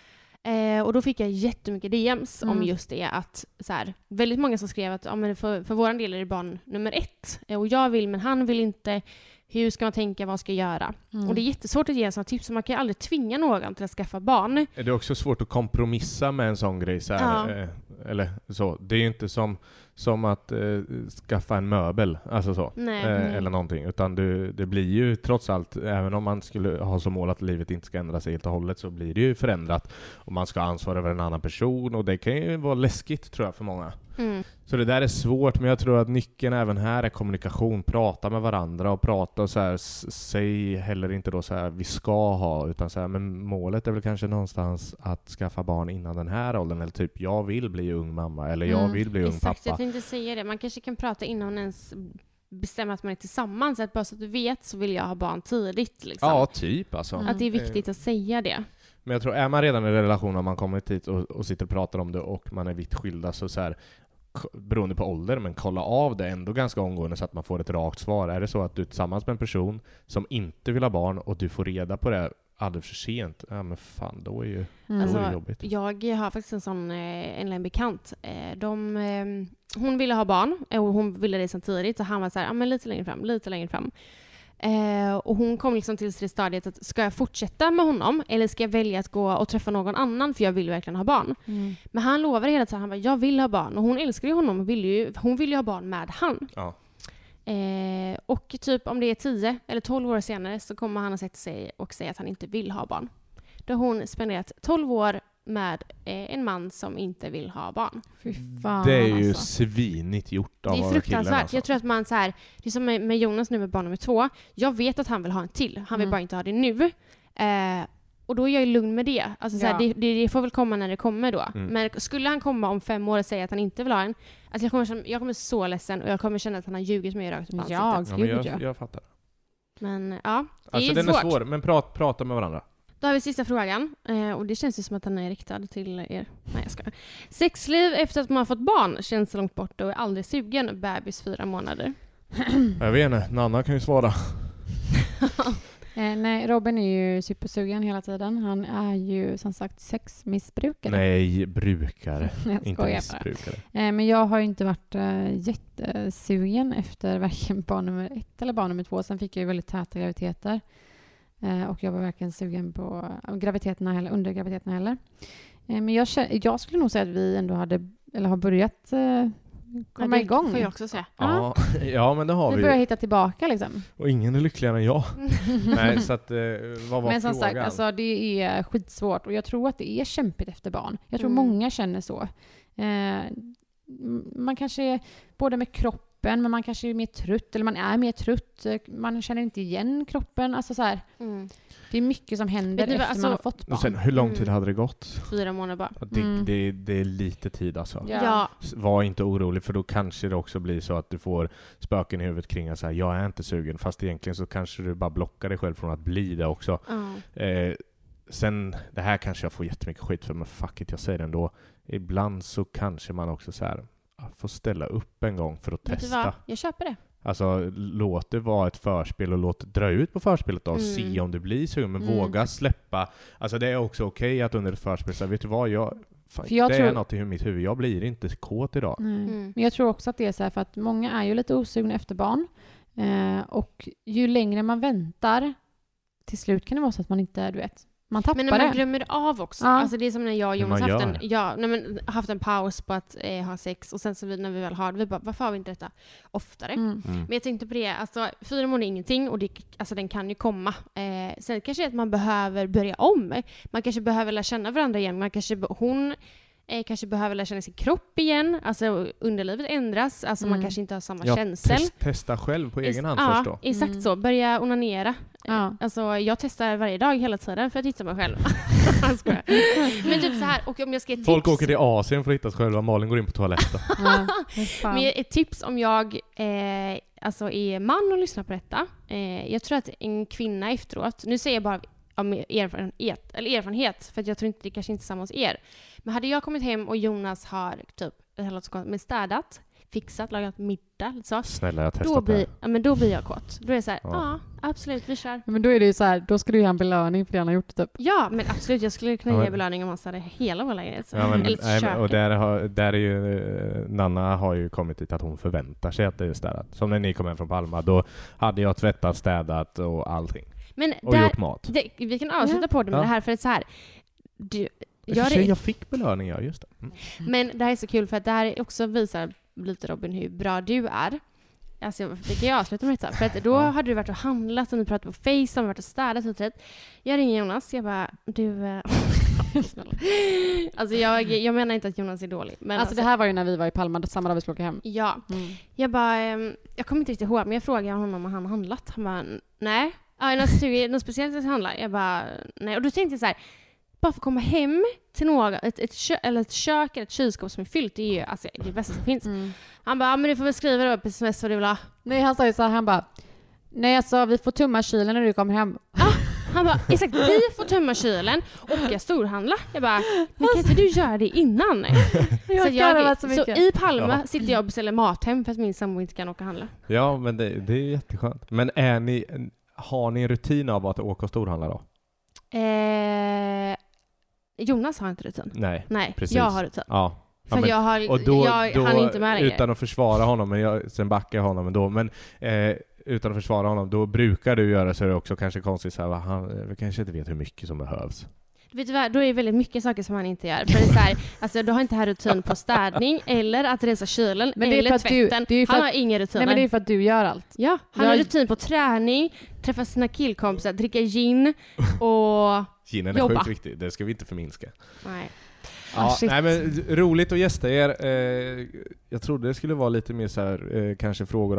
S3: Och då fick jag jättemycket DMs om just det, att så här, väldigt många som skrev att men för våran del är det barn nummer 1 och jag vill men han vill inte. Hur ska man tänka, vad ska jag göra? Och det är jättesvårt att ge sådana tips, man kan aldrig tvinga någon till att skaffa barn.
S5: Är det också svårt att kompromissa med en sån grej så här, eller så? Det är ju inte som att skaffa en möbel, alltså så. Eller någonting, utan det blir ju trots allt, även om man skulle ha som mål att livet inte ska ändra sig helt och hållet, så blir det ju förändrat och man ska ha ansvar över en annan person, och det kan ju vara läskigt tror jag för många. Så det där är svårt, men jag tror att nyckeln även här är kommunikation, prata med varandra och prata och så här, säg heller inte då så här vi ska ha, utan så här, men målet är väl kanske någonstans att skaffa barn innan den här åldern, eller typ jag vill bli ung mamma eller jag vill bli ung pappa.
S3: Exakt, jag tänkte säga det. Man kanske kan prata innan ens bestämma att man är tillsammans, att bara så att du vet så vill jag ha barn tidigt liksom.
S5: Ja, typ alltså.
S3: Att det är viktigt att säga det.
S5: Men jag tror, är man redan i en relation och man kommer hit och sitter och pratar om det och man är vitt skilda, så här, beroende på ålder, men kolla av det ändå ganska omgående så att man får ett rakt svar. Är det så att du är tillsammans med en person som inte vill ha barn och du får reda på det alldeles för sent, ja men fan, då är det jobbigt. Jag
S3: har faktiskt en sån en bekant. Hon ville ha barn och hon ville det samtidigt, och han var så här, men lite längre fram. Och hon kom liksom till det stadiet att ska jag fortsätta med honom eller ska jag välja att gå och träffa någon annan, för jag vill verkligen ha barn. Men han lovade hela tiden, han bara, jag vill ha barn, och hon älskar ju honom och hon vill ju ha barn med han.
S5: Ja.
S3: Och typ om det är 10 eller 12 år senare så kommer han att sätta sig och säga att han inte vill ha barn. Då har hon spenderat 12 år med en man som inte vill ha barn.
S4: Fy fan,
S5: det är ju svinigt gjort av killen.
S3: Det är fruktansvärt.
S5: Alltså.
S3: Jag tror att man så här, det är som med Jonas nu med barn nummer 2. Jag vet att han vill ha en till. Han vill bara inte ha det nu. Och då är jag ju lugn med det. Alltså, så här, det får väl komma när det kommer då. Men skulle han komma om 5 år och säga att han inte vill ha en, alltså jag kommer så ledsen och jag kommer känna att han har ljugit mig rakt upp ansiktet.
S5: Jag fattar.
S3: Men ja, det
S5: alltså,
S3: är
S5: den
S3: svårt.
S5: Är svår, men prata med varandra.
S3: Då har vi sista frågan. Och det känns ju som att den är riktad till er. Nej, jag ska. Sexliv efter att man har fått barn känns så långt bort och är aldrig sugen. Bebis 4 månader.
S5: Jag vet inte. Nanna kan ju svara.
S4: Nej, Robin är ju supersugen hela tiden. Han är ju som sagt sexmissbrukare.
S5: Nej, brukare.
S4: Inte missbrukare. Men jag har ju inte varit jättesugen efter varken barn nummer 1 eller barn nummer 2. Sen fick jag ju väldigt täta graviditeter. Och jag var verkligen sugen på under graviditeterna heller. Men jag skulle nog säga att vi ändå har börjat komma igång.
S3: Får jag också säga.
S5: Ja, men det har vi.
S4: Vi börjar hitta tillbaka liksom.
S5: Och ingen är lyckligare än jag. Nej, så att vad var
S4: men som
S5: frågan?
S4: sagt, alltså, det är skitsvårt. Och jag tror att det är kämpigt efter barn. Jag tror många känner så. Man kanske är både med kroppen kroppen, men man kanske är mer trött, eller man är mer trött, man känner inte igen kroppen, alltså så här. Det är mycket som händer efter man har fått barn.
S5: Och sen, hur lång tid hade det gått?
S3: 4 månader bara.
S5: Det är lite tid alltså.
S3: Ja.
S5: Var inte orolig, för då kanske det också blir så att du får spöken i huvudet kring att säga jag är inte sugen, fast egentligen så kanske du bara blockar dig själv från att bli det också. Sen, det här kanske jag får jättemycket skit för, men fuck it, jag säger det ändå. Ibland så kanske man också så här får ställa upp en gång för att testa.
S3: Jag köper det.
S5: Alltså, låt det vara ett förspel och låt dra ut på förspelet då och se om du blir sugen, men våga släppa. Alltså det är också okej att under ett förspel säga, vet du vad, är något i mitt huvud, jag blir inte kåt idag.
S4: Men jag tror också att det är så här, för att många är ju lite osugna efter barn. Och ju längre man väntar, till slut kan det vara så att man inte, du vet, man tappar det.
S3: Men man glömmer av också.
S4: Ja.
S3: Alltså det är som när jag och Jonas haft en paus på att ha sex, och sen så när vi väl har det, vi bara, varför har vi inte detta oftare? Men jag tänkte på det, alltså 4 månader är ingenting, och den kan ju komma. Sen kanske att man behöver börja om. Man kanske behöver lära känna varandra igen. Hon kanske behöver lära känna sin kropp igen. Alltså underlivet ändras. Alltså man kanske inte har samma känsel.
S5: Testa själv på egen hand först då.
S3: Exakt så. Börja onanera. Alltså jag testar varje dag hela tiden för att hitta mig själv. Men typ så här, och om jag ska ge tips.
S5: Folk åker till Asien för att hitta sig själva. Malin går in på toaletten.
S3: Men ett tips om jag alltså är man och lyssnar på detta. Jag tror att en kvinna efteråt, nu säger jag bara om erfarenhet, för att jag tror inte det kanske inte är samma hos er. Men hade jag kommit hem och Jonas har typ med städat, fixat, lagat middag så.
S5: Snälla, jag testat det.
S3: Då blir jag kåt. Då är det så här, absolut, vi kör.
S4: Men då är det ju så här, då ska du ge en belöning för det han har gjort typ.
S3: Ja, men absolut, jag skulle kunna ge belöning om han hade hela vår lägenhet.
S5: Och där är ju Nanna har ju kommit dit att hon förväntar sig att det är städat. Som när ni kom hem från Palma, då hade jag tvättat, städat och allting.
S3: Men
S5: och gjort mat.
S3: Vi kan avsluta på det med det här, för att så här,
S5: jag fick belöning, just det.
S3: Men det här är så kul, för att det här också visar lite, Robin, hur bra du är. Alltså, det kan jag avsluta med det. För att då hade du varit och handlat och ni pratat på FaceTime, varit och städat och sånt. Jag ringer Jonas, jag bara, du... alltså jag menar inte att Jonas är dålig. Men
S4: alltså det här var ju när vi var i Palma, samma dag vi skulle åka hem.
S3: Ja. Jag bara, jag kommer inte riktigt ihåg, men jag frågade honom om han handlat. Han bara, nej. Något speciellt att handla. Jag bara, nej. Och då tänkte jag så här, bara få komma hem till ett kök eller ett kylskåp som är fyllt, det är ju alltså det bästa som finns. Han bara, men du får väl skriva då på sms vad du vill ha.
S4: Nej, han sa ju så här, han bara, nej alltså vi får tömma kylen när du kommer hem.
S3: Han bara, exakt, vi får tömma kylen och jag storhandla. Jag bara, men kan inte du göra det innan? Så i Palma sitter jag och beställer mat hem för att min sambo inte kan åka och handla.
S5: Ja, men det är jätteskönt. Men har ni en rutin av att åka och storhandla då?
S3: Jonas har inte rutin.
S5: Nej, precis.
S3: Jag har rutin.
S5: Ja.
S3: För men, han är inte med längre.
S5: Utan att försvara honom, men sen backar jag honom ändå. Men utan att försvara honom, då brukar du göra så är det också kanske konstigt så här, han kanske inte vet hur mycket som behövs.
S3: Vet du vad, då är det väldigt mycket saker som han inte gör. För det är så här, alltså du har inte här rutin på städning eller att rensa kylen men eller tvätten. Han har ingen rutin.
S4: Nej, men det är för att du gör allt.
S3: Ja, han har rutin på träning, träffa sina killkompisar, dricka gin och
S5: ginen är sjukt viktig, det ska vi inte förminska.
S3: Nej.
S5: Nej, men roligt att gästa er. Jag trodde det skulle vara lite mer så här, kanske frågor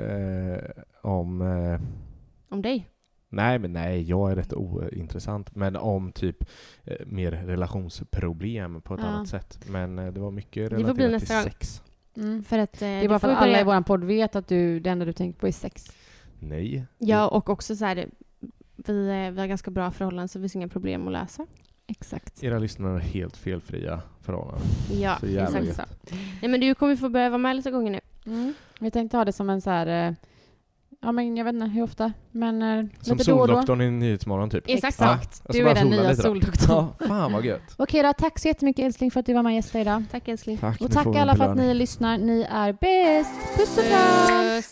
S3: om dig.
S5: Nej, jag är rätt ointressant. Men om typ mer relationsproblem på ett annat sätt. Men det var mycket relaterat till sex.
S3: För att,
S4: det är bara för att alla i våran podd vet att det enda du tänker på är sex.
S5: Nej.
S3: Ja, och också så här, vi har ganska bra förhållanden så det finns inga problem att lösa. Exakt.
S5: Era lyssnare är helt felfria förhållanden.
S3: Ja, exakt så. Nej, men du kommer få börja vara med lite gånger nu.
S4: Vi tänkte ha det som en så här... Ja, men jag vet inte hur ofta. Men
S5: som
S4: lite då och då.
S5: Soldoktorn i Nyhetsmorgon typ.
S4: Exakt. Du är den nya soldoktorn.
S5: Ja, fan vad gött.
S4: Okej då, tack så jättemycket älskling för att du var med gästa idag.
S3: Tack älskling.
S5: Tack,
S4: och tack alla för att ni lyssnar. Ni är bäst. Puss och kram.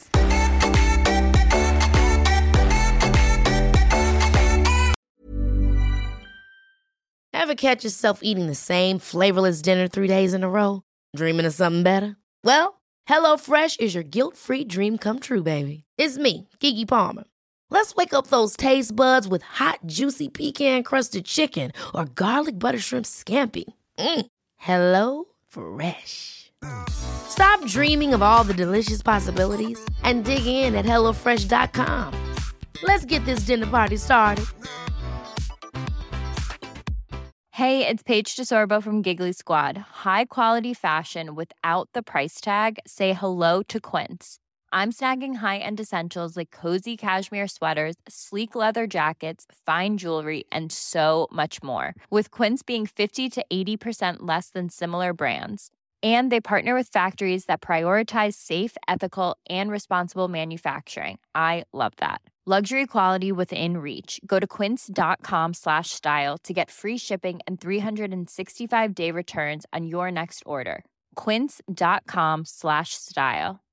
S1: Ever catch yourself eating the same flavorless dinner 3 days in a row? Dreaming of something better? Well, HelloFresh is your guilt-free dream come true, baby. It's me, Keke Palmer. Let's wake up those taste buds with hot, juicy pecan-crusted chicken or garlic butter shrimp scampi. Hello Fresh. Stop dreaming of all the delicious possibilities and dig in at HelloFresh.com. Let's get this dinner party started.
S9: Hey, it's Paige DeSorbo from Giggly Squad. High quality fashion without the price tag. Say hello to Quince. I'm snagging high-end essentials like cozy cashmere sweaters, sleek leather jackets, fine jewelry, and so much more. With Quince being 50 to 80% less than similar brands. And they partner with factories that prioritize safe, ethical, and responsible manufacturing. I love that. Luxury quality within reach. Go to quince.com/style to get free shipping and 365-day returns on your next order. Quince.com/style.